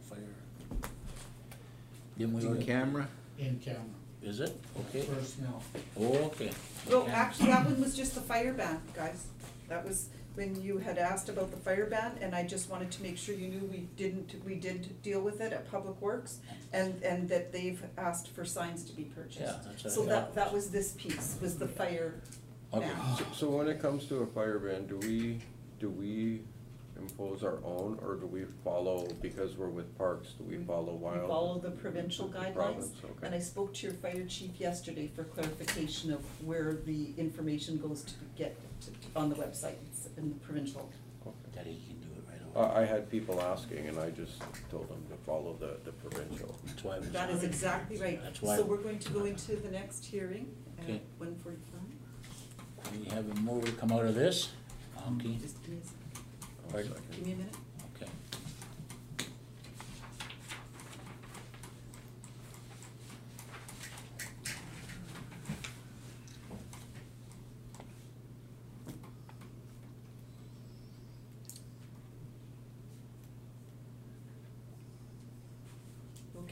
Speaker 1: Didn't we
Speaker 5: On
Speaker 1: order?
Speaker 5: camera?
Speaker 4: In camera,
Speaker 1: Is it? Okay.
Speaker 4: personnel.
Speaker 1: Oh, okay.
Speaker 2: No,
Speaker 1: Okay.
Speaker 2: actually, that one was just the fire ban, guys. That was when you had asked about the fire ban, and I just wanted to make sure you knew we did deal with it at Public Works, and that they've asked for signs to be purchased.
Speaker 1: Yeah, that's what I
Speaker 2: So
Speaker 1: thought.
Speaker 2: that was this piece, was the fire
Speaker 1: Okay.
Speaker 2: ban.
Speaker 7: so when it comes to a fire ban, do we impose our own, or do we follow, because we're with parks, do we follow
Speaker 2: We
Speaker 7: wild?
Speaker 2: follow the provincial guidelines,
Speaker 7: Province, okay.
Speaker 2: and I spoke to your fire chief yesterday for clarification of where the information goes to get on the website in the provincial.
Speaker 7: Okay.
Speaker 1: That he can do it right away.
Speaker 7: I had people asking and I just told them to follow the provincial.
Speaker 1: That's why I was.
Speaker 2: That is exactly right.
Speaker 1: That's why.
Speaker 2: So we're going to go into the next hearing at
Speaker 1: Okay.
Speaker 2: 1:45.
Speaker 1: We have a move to come out of this. Okay.
Speaker 2: Just give me
Speaker 1: Pardon?
Speaker 2: give me a minute.
Speaker 1: Okay.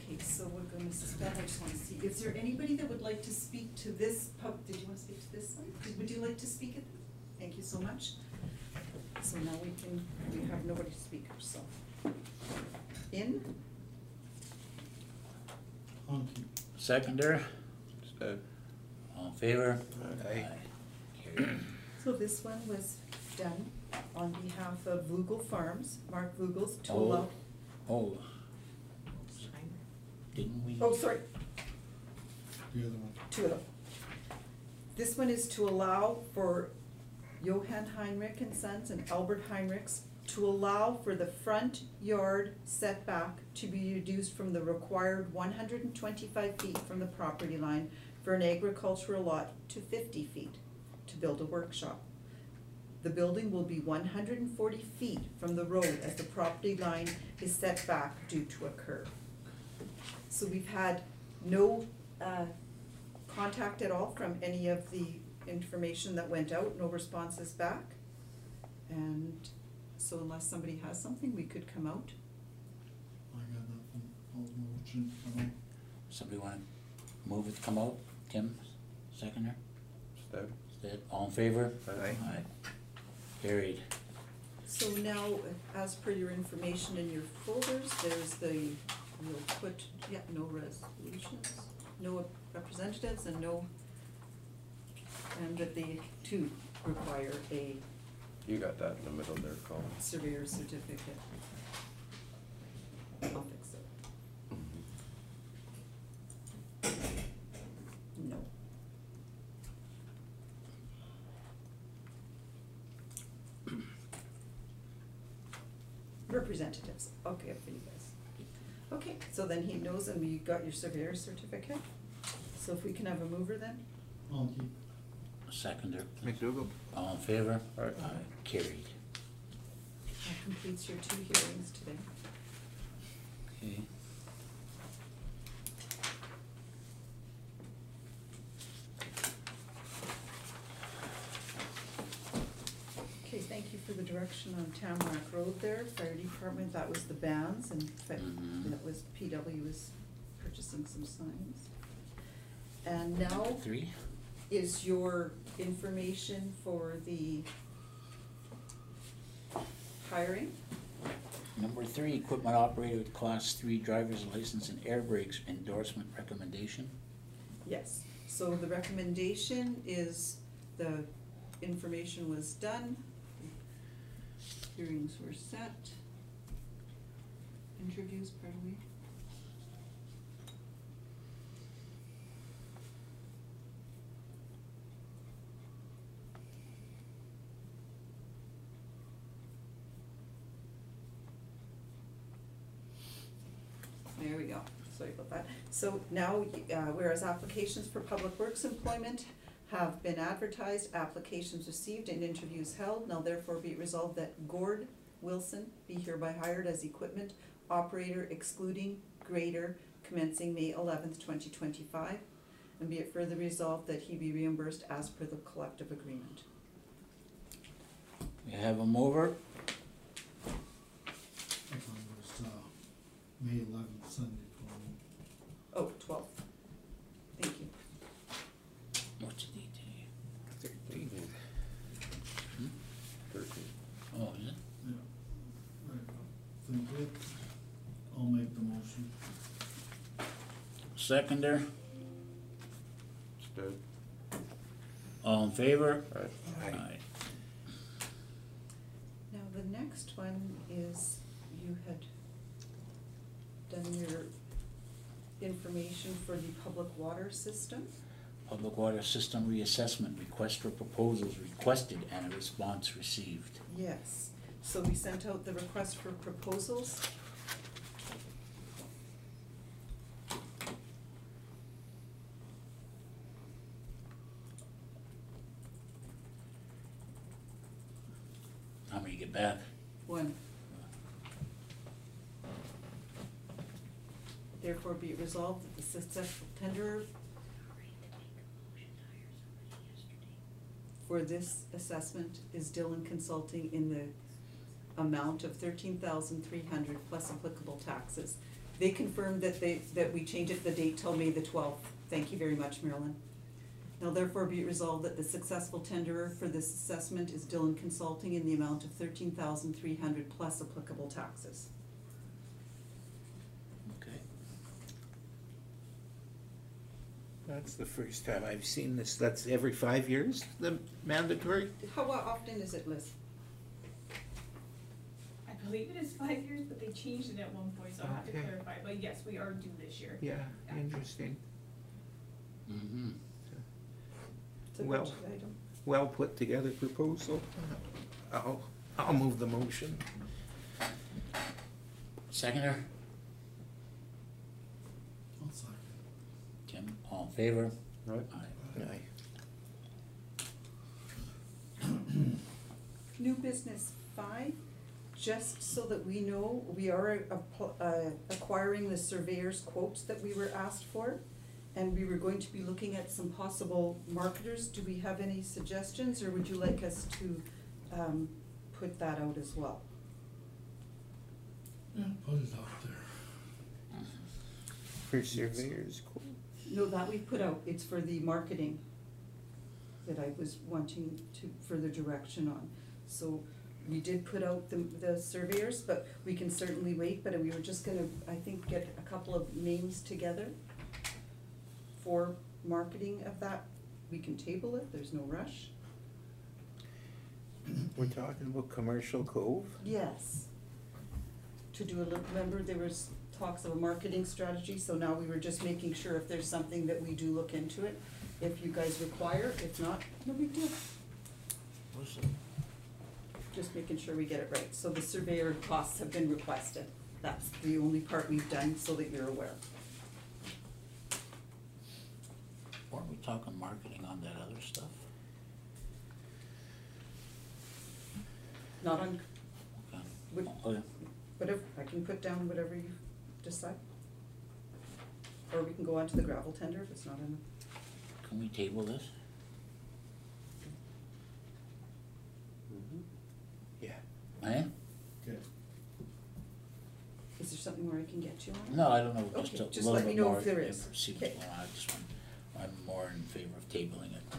Speaker 2: Okay, so we're gonna suspend, I just wanna see, is there anybody that would like to speak to this did you wanna speak to this one? Would you like to speak at, thank you so much. So now we have nobody to speak, so. In,
Speaker 4: Honky.
Speaker 1: Seconder,
Speaker 3: Instead.
Speaker 1: all in favor?
Speaker 5: Aye.
Speaker 1: Carried.
Speaker 2: so this one was done on behalf of Vogel Farms, Mark Vogel's to
Speaker 1: Oh.
Speaker 2: allow,
Speaker 1: Oh, didn't we?
Speaker 2: oh, sorry,
Speaker 4: The other one.
Speaker 2: two of them. This one is to allow for Johann Heinrich and Sons and Albert Heinrichs to allow for the front yard setback to be reduced from the required 125 feet from the property line for an agricultural lot to 50 feet to build a workshop. The building will be 140 feet from the road as the property line is set back due to a curve. So we've had no contact at all from any of the information that went out, no responses back. And so unless somebody has something, we could come out.
Speaker 4: I got nothing. All motion, come on.
Speaker 1: Somebody wanna move it to come out? Tim, seconder?
Speaker 3: Instead.
Speaker 1: Instead, all in favor?
Speaker 5: Aye.
Speaker 1: Carried.
Speaker 2: So now, as per your information in your folders, there's the, we'll put, no resolutions, no representatives and no, and that they too require a
Speaker 7: You got that in the middle there, Colin.
Speaker 2: surveyor certificate. I'll fix it. No. Representatives, okay, for you guys. Okay, so then he knows and we got your surveyor certificate. So if we can have a mover then?
Speaker 4: Honky.
Speaker 1: Seconder,
Speaker 5: McDougal?
Speaker 1: all in favor?
Speaker 3: Aye.
Speaker 1: Carried.
Speaker 2: That completes your 2 hearings today.
Speaker 1: Okay.
Speaker 2: Okay, thank you for the direction on Tamarack Road there, fire department, that was the bands, and
Speaker 1: Mhm.
Speaker 2: that was, PW was purchasing some signs. And now
Speaker 1: 3?
Speaker 2: is your information for the hiring.
Speaker 1: Number 3, equipment operator with class 3 driver's license and air brakes endorsement recommendation.
Speaker 2: Yes, so the recommendation is the information was done, hearings were set, interviews, pardon me. There we go, sorry about that. So now, whereas applications for public works employment have been advertised, applications received and interviews held, now therefore be it resolved that Gord Wilson be hereby hired as equipment operator excluding grader commencing May 11th, 2025. And be it further resolved that he be reimbursed as per the collective agreement.
Speaker 1: We have a mover,
Speaker 4: I thought it was, May 11th, Sunday, Colin.
Speaker 2: Oh, 12th. Thank you.
Speaker 1: what's the date today?
Speaker 5: 13.
Speaker 7: 13.
Speaker 1: Oh, is it?
Speaker 4: Yeah. Right. Thank you. I'll make the motion.
Speaker 1: Seconder,
Speaker 3: Instead.
Speaker 1: all in favor?
Speaker 3: Aye.
Speaker 5: Aye.
Speaker 2: Now, the next one is, you had done your information for the public water system.
Speaker 1: Public water system reassessment, request for proposals requested and a response received.
Speaker 2: Yes, so we sent out the request for proposals.
Speaker 1: How many get back?
Speaker 2: One. Therefore be it resolved that the successful tenderer for this assessment is Dillon Consulting in the amount of $13,300 plus applicable taxes. They confirmed that we change it the date till May the 12th. Thank you very much, Marilyn. Now therefore be it resolved that the successful tenderer for this assessment is Dillon Consulting in the amount of $13,300 plus applicable taxes.
Speaker 1: Okay.
Speaker 5: That's the first time I've seen this. That's every 5 years, the mandatory?
Speaker 2: How often is it, Liz?
Speaker 8: I believe it is 5 years, but they changed it at one point, so I'll have to
Speaker 5: Okay.
Speaker 8: clarify, but yes, we are due this year.
Speaker 5: Yeah, interesting.
Speaker 1: Mm-hmm.
Speaker 2: It's a
Speaker 5: Well-
Speaker 2: budget item.
Speaker 5: Well put together proposal. I'll move the motion.
Speaker 1: Seconder,
Speaker 4: I'll second.
Speaker 1: Tim, all in favor?
Speaker 3: Right.
Speaker 1: Aye.
Speaker 5: Aye.
Speaker 2: New business 5, just so that we know, we are acquiring the surveyor's quotes that we were asked for. And we were going to be looking at some possible marketers. Do we have any suggestions, or would you like us to put that out as well?
Speaker 4: Yeah, put it out there.
Speaker 5: For surveyors, cool.
Speaker 2: No, that we put out, it's for the marketing that I was wanting to further direction on. So we did put out the surveyors, but we can certainly wait, but we were just gonna, I think, get a couple of names together for marketing of that. We can table it, there's no rush.
Speaker 5: We're talking about Commercial Cove?
Speaker 2: Yes. To do a little, remember there was talks of a marketing strategy, so now we were just making sure if there's something that we do look into it. If you guys require, if not, no big deal. Just making sure we get it right. So the surveyor costs have been requested. That's the only part we've done, so that you're aware.
Speaker 1: Weren't we talking marketing on that other stuff?
Speaker 2: Not on,
Speaker 1: Okay.
Speaker 2: Would-
Speaker 1: Oh, yeah.
Speaker 2: whatever, I can put down whatever you decide. Or we can go on to the gravel tender if it's not in.
Speaker 1: Can we table this?
Speaker 5: Yeah.
Speaker 1: Eh?
Speaker 4: Okay.
Speaker 2: Is there something where I can get you on?
Speaker 1: No, I don't know,
Speaker 2: Okay,
Speaker 1: just a
Speaker 2: just
Speaker 1: little
Speaker 2: let me
Speaker 1: bit
Speaker 2: know
Speaker 1: more.
Speaker 2: if there is.
Speaker 1: See what's
Speaker 2: Okay.
Speaker 1: going on, I just want, I'm more in favor of tabling it.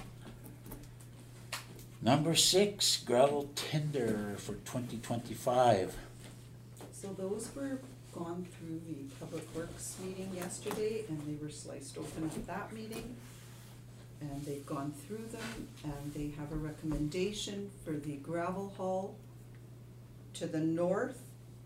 Speaker 1: Number 6, gravel tender for 2025.
Speaker 2: So those were gone through the Public Works meeting yesterday, and they were sliced open at that meeting. And they've gone through them, and they have a recommendation for the gravel haul to the north,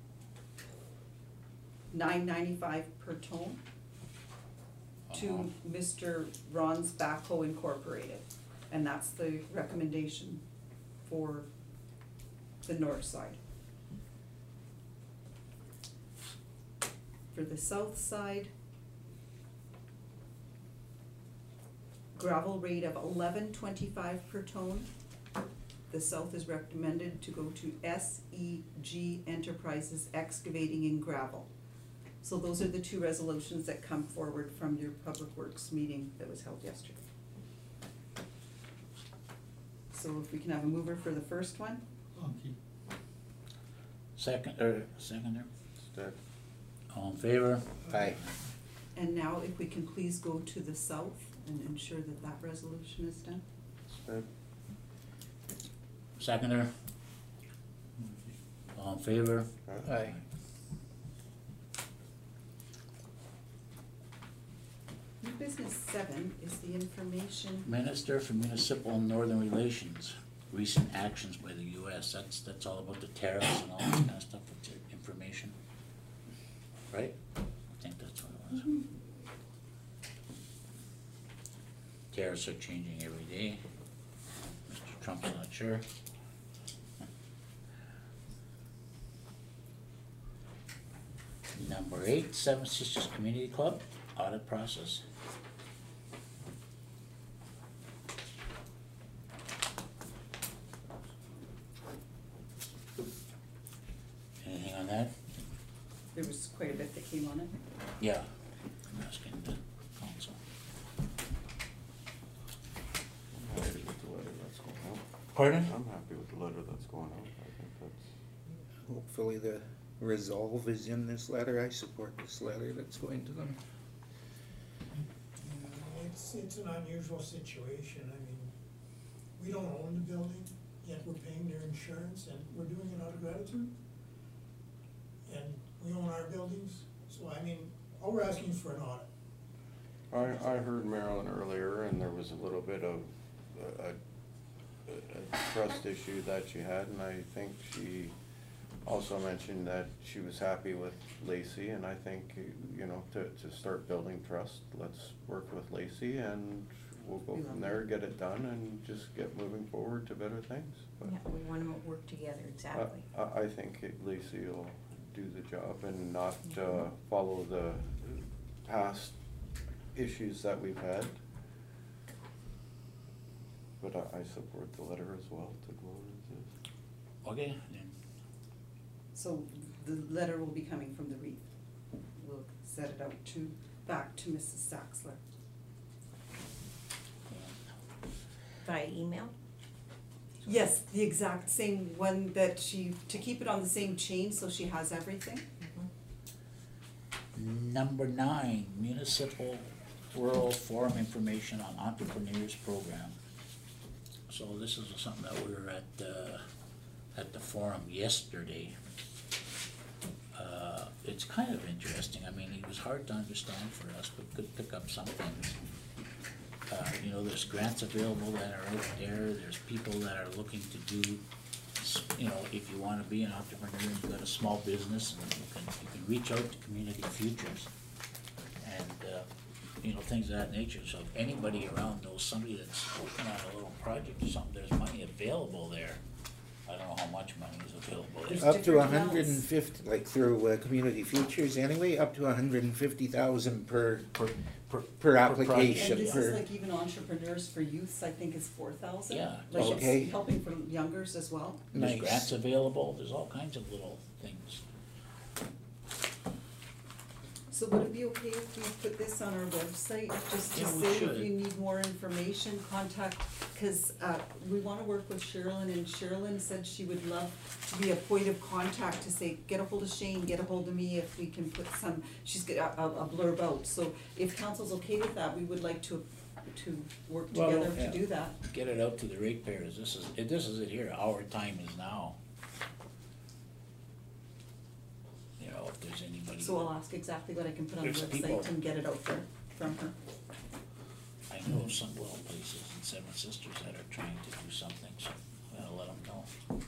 Speaker 2: $9.95 per ton, to Mr. Ron's Backhoe Incorporated. And that's the recommendation for the north side. For the south side, gravel rate of $11.25 per ton. The south is recommended to go to SEG Enterprises Excavating and Gravel. So those are the two resolutions that come forward from your Public Works meeting that was held yesterday. So if we can have a mover for the first one?
Speaker 4: Okay.
Speaker 1: Seconder?
Speaker 3: Stead.
Speaker 1: All in favor?
Speaker 5: Aye.
Speaker 2: And now if we can please go to the south and ensure that that resolution is done.
Speaker 3: Stead.
Speaker 1: Seconder? All in favor?
Speaker 5: Aye.
Speaker 2: New business 7 is the information.
Speaker 1: Minister for Municipal and Northern Relations, recent actions by the US, that's all about the tariffs and all that kind of stuff with the information. Right? I think that's what it was. Tariffs are changing every day. Mr. Trump's not sure. Number 8, Seven Sisters Community Club, audit process. Anything on that?
Speaker 2: There was quite a bit that came on it.
Speaker 1: Yeah, I'm asking the council.
Speaker 7: I'm happy with the letter that's going out.
Speaker 1: Pardon?
Speaker 7: I'm happy with the letter that's going out, I think that's,
Speaker 5: Hopefully the resolve is in this letter. I support this letter that's going to them.
Speaker 6: Yeah, it's an unusual situation, I mean, we don't own the building, yet we're paying their insurance, and we're doing it out of gratitude. And we own our buildings, so I mean, all we're asking is for an audit.
Speaker 7: I heard Marilyn earlier, and there was a little bit of a trust issue that she had, and I think she also mentioned that she was happy with Lacey, and I think, you know, to start building trust, let's work with Lacey, and we'll go from there, get it done, and just get moving forward to better things. But
Speaker 9: Yeah, we wanna work together, exactly.
Speaker 7: I think Lacey will do the job and not follow the past issues that we've had. But I support the letter as well to go with this.
Speaker 1: Okay, then,
Speaker 2: So the letter will be coming from the REIT. We'll set it out back to Mrs. Saxler.
Speaker 9: Via email?
Speaker 2: Yes, the exact same one that to keep it on the same chain so she has everything.
Speaker 1: Number 9, municipal rural forum information on entrepreneurs program. So this is something that we were at the forum yesterday. It's kind of interesting. I mean, it was hard to understand for us, but could pick up some things. You know, there's grants available that are out there. There's people that are looking to do, you know, if you wanna be an entrepreneur and you've got a small business, and you can reach out to Community Futures. And, you know, things of that nature. So if anybody around knows somebody that's working on a little project or something, there's money available there. I don't know how much money is available
Speaker 2: There's
Speaker 1: there.
Speaker 5: Up to
Speaker 2: different
Speaker 5: 150, like through Community Futures anyway, up to 150,000 per application.
Speaker 2: And this
Speaker 5: per.
Speaker 2: is like even entrepreneurs for youths, I think is 4,000.
Speaker 1: Yeah.
Speaker 2: Like it's
Speaker 5: Okay.
Speaker 2: helping for youngers as well.
Speaker 1: There's
Speaker 5: Nice.
Speaker 1: grants available, there's all kinds of little things.
Speaker 2: So would it be okay if we put this on our website, just to
Speaker 1: Yeah, we
Speaker 2: say if
Speaker 1: should.
Speaker 2: you need more information, contact, cause we wanna work with Sherilyn, and Sherilyn said she would love to be a point of contact to say, get a hold of Shane, get a hold of me if we can put some, she's got a blurb out. So if council's okay with that, we would like to work
Speaker 1: Well,
Speaker 2: together
Speaker 1: yeah.
Speaker 2: to do that.
Speaker 1: Get it out to the ratepayers, this is it here, our time is now. You know, if there's anybody.
Speaker 2: So I'll ask exactly what I can put on the
Speaker 1: There's people-
Speaker 2: website and get it out there from her.
Speaker 1: I know of some little places in Seven Sisters that are trying to do something, so I'll let them know.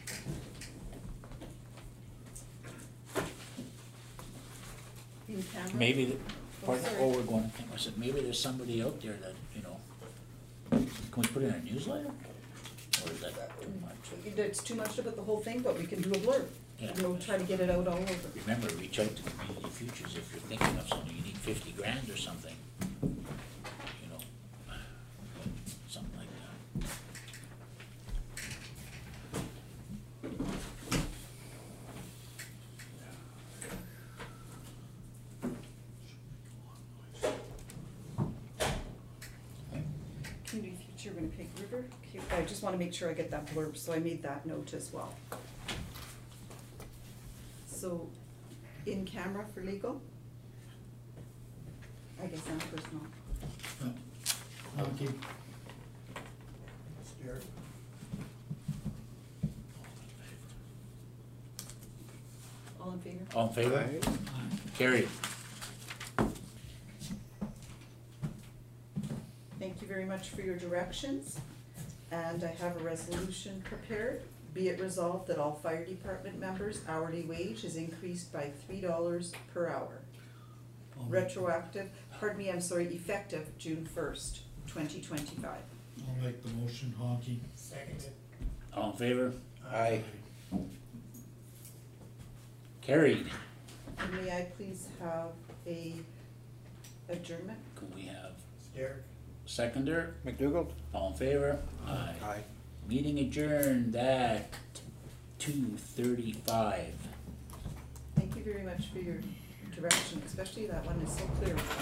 Speaker 2: In camera?
Speaker 1: Maybe,
Speaker 2: Oh, sorry.
Speaker 1: we're going to think, I said, maybe there's somebody out there that, you know, can we put in a newsletter? Or is that too much?
Speaker 2: It's too much to put the whole thing, but we can do a blurb.
Speaker 1: Yeah.
Speaker 2: We'll try to get it out all over.
Speaker 1: Remember, reach out to Community Futures if you're thinking of something, you need 50 grand or something. You know, something like that.
Speaker 2: Community Future Winnipeg River, I just wanna make sure I get that blurb, so I made that note as well. So, in camera for legal? I guess I'm personal.
Speaker 4: Okay.
Speaker 6: Derek?
Speaker 2: All in favor?
Speaker 1: All in favor? Carried.
Speaker 2: Thank you very much for your directions, and I have a resolution prepared. Be it resolved that all fire department members' hourly wage is increased by $3 per hour. Retroactive, effective June 1st, 2025.
Speaker 4: I'll make the motion, Honky.
Speaker 6: Seconded.
Speaker 1: All in favor?
Speaker 5: Aye.
Speaker 1: Carried.
Speaker 2: And may I please have a adjournment?
Speaker 1: Can we have
Speaker 6: Derek?
Speaker 1: seconder?
Speaker 5: McDougald?
Speaker 1: All in favor? Aye.
Speaker 5: Aye.
Speaker 1: Meeting adjourned at 2:35.
Speaker 2: Thank you very much for your direction, especially that one is so clear.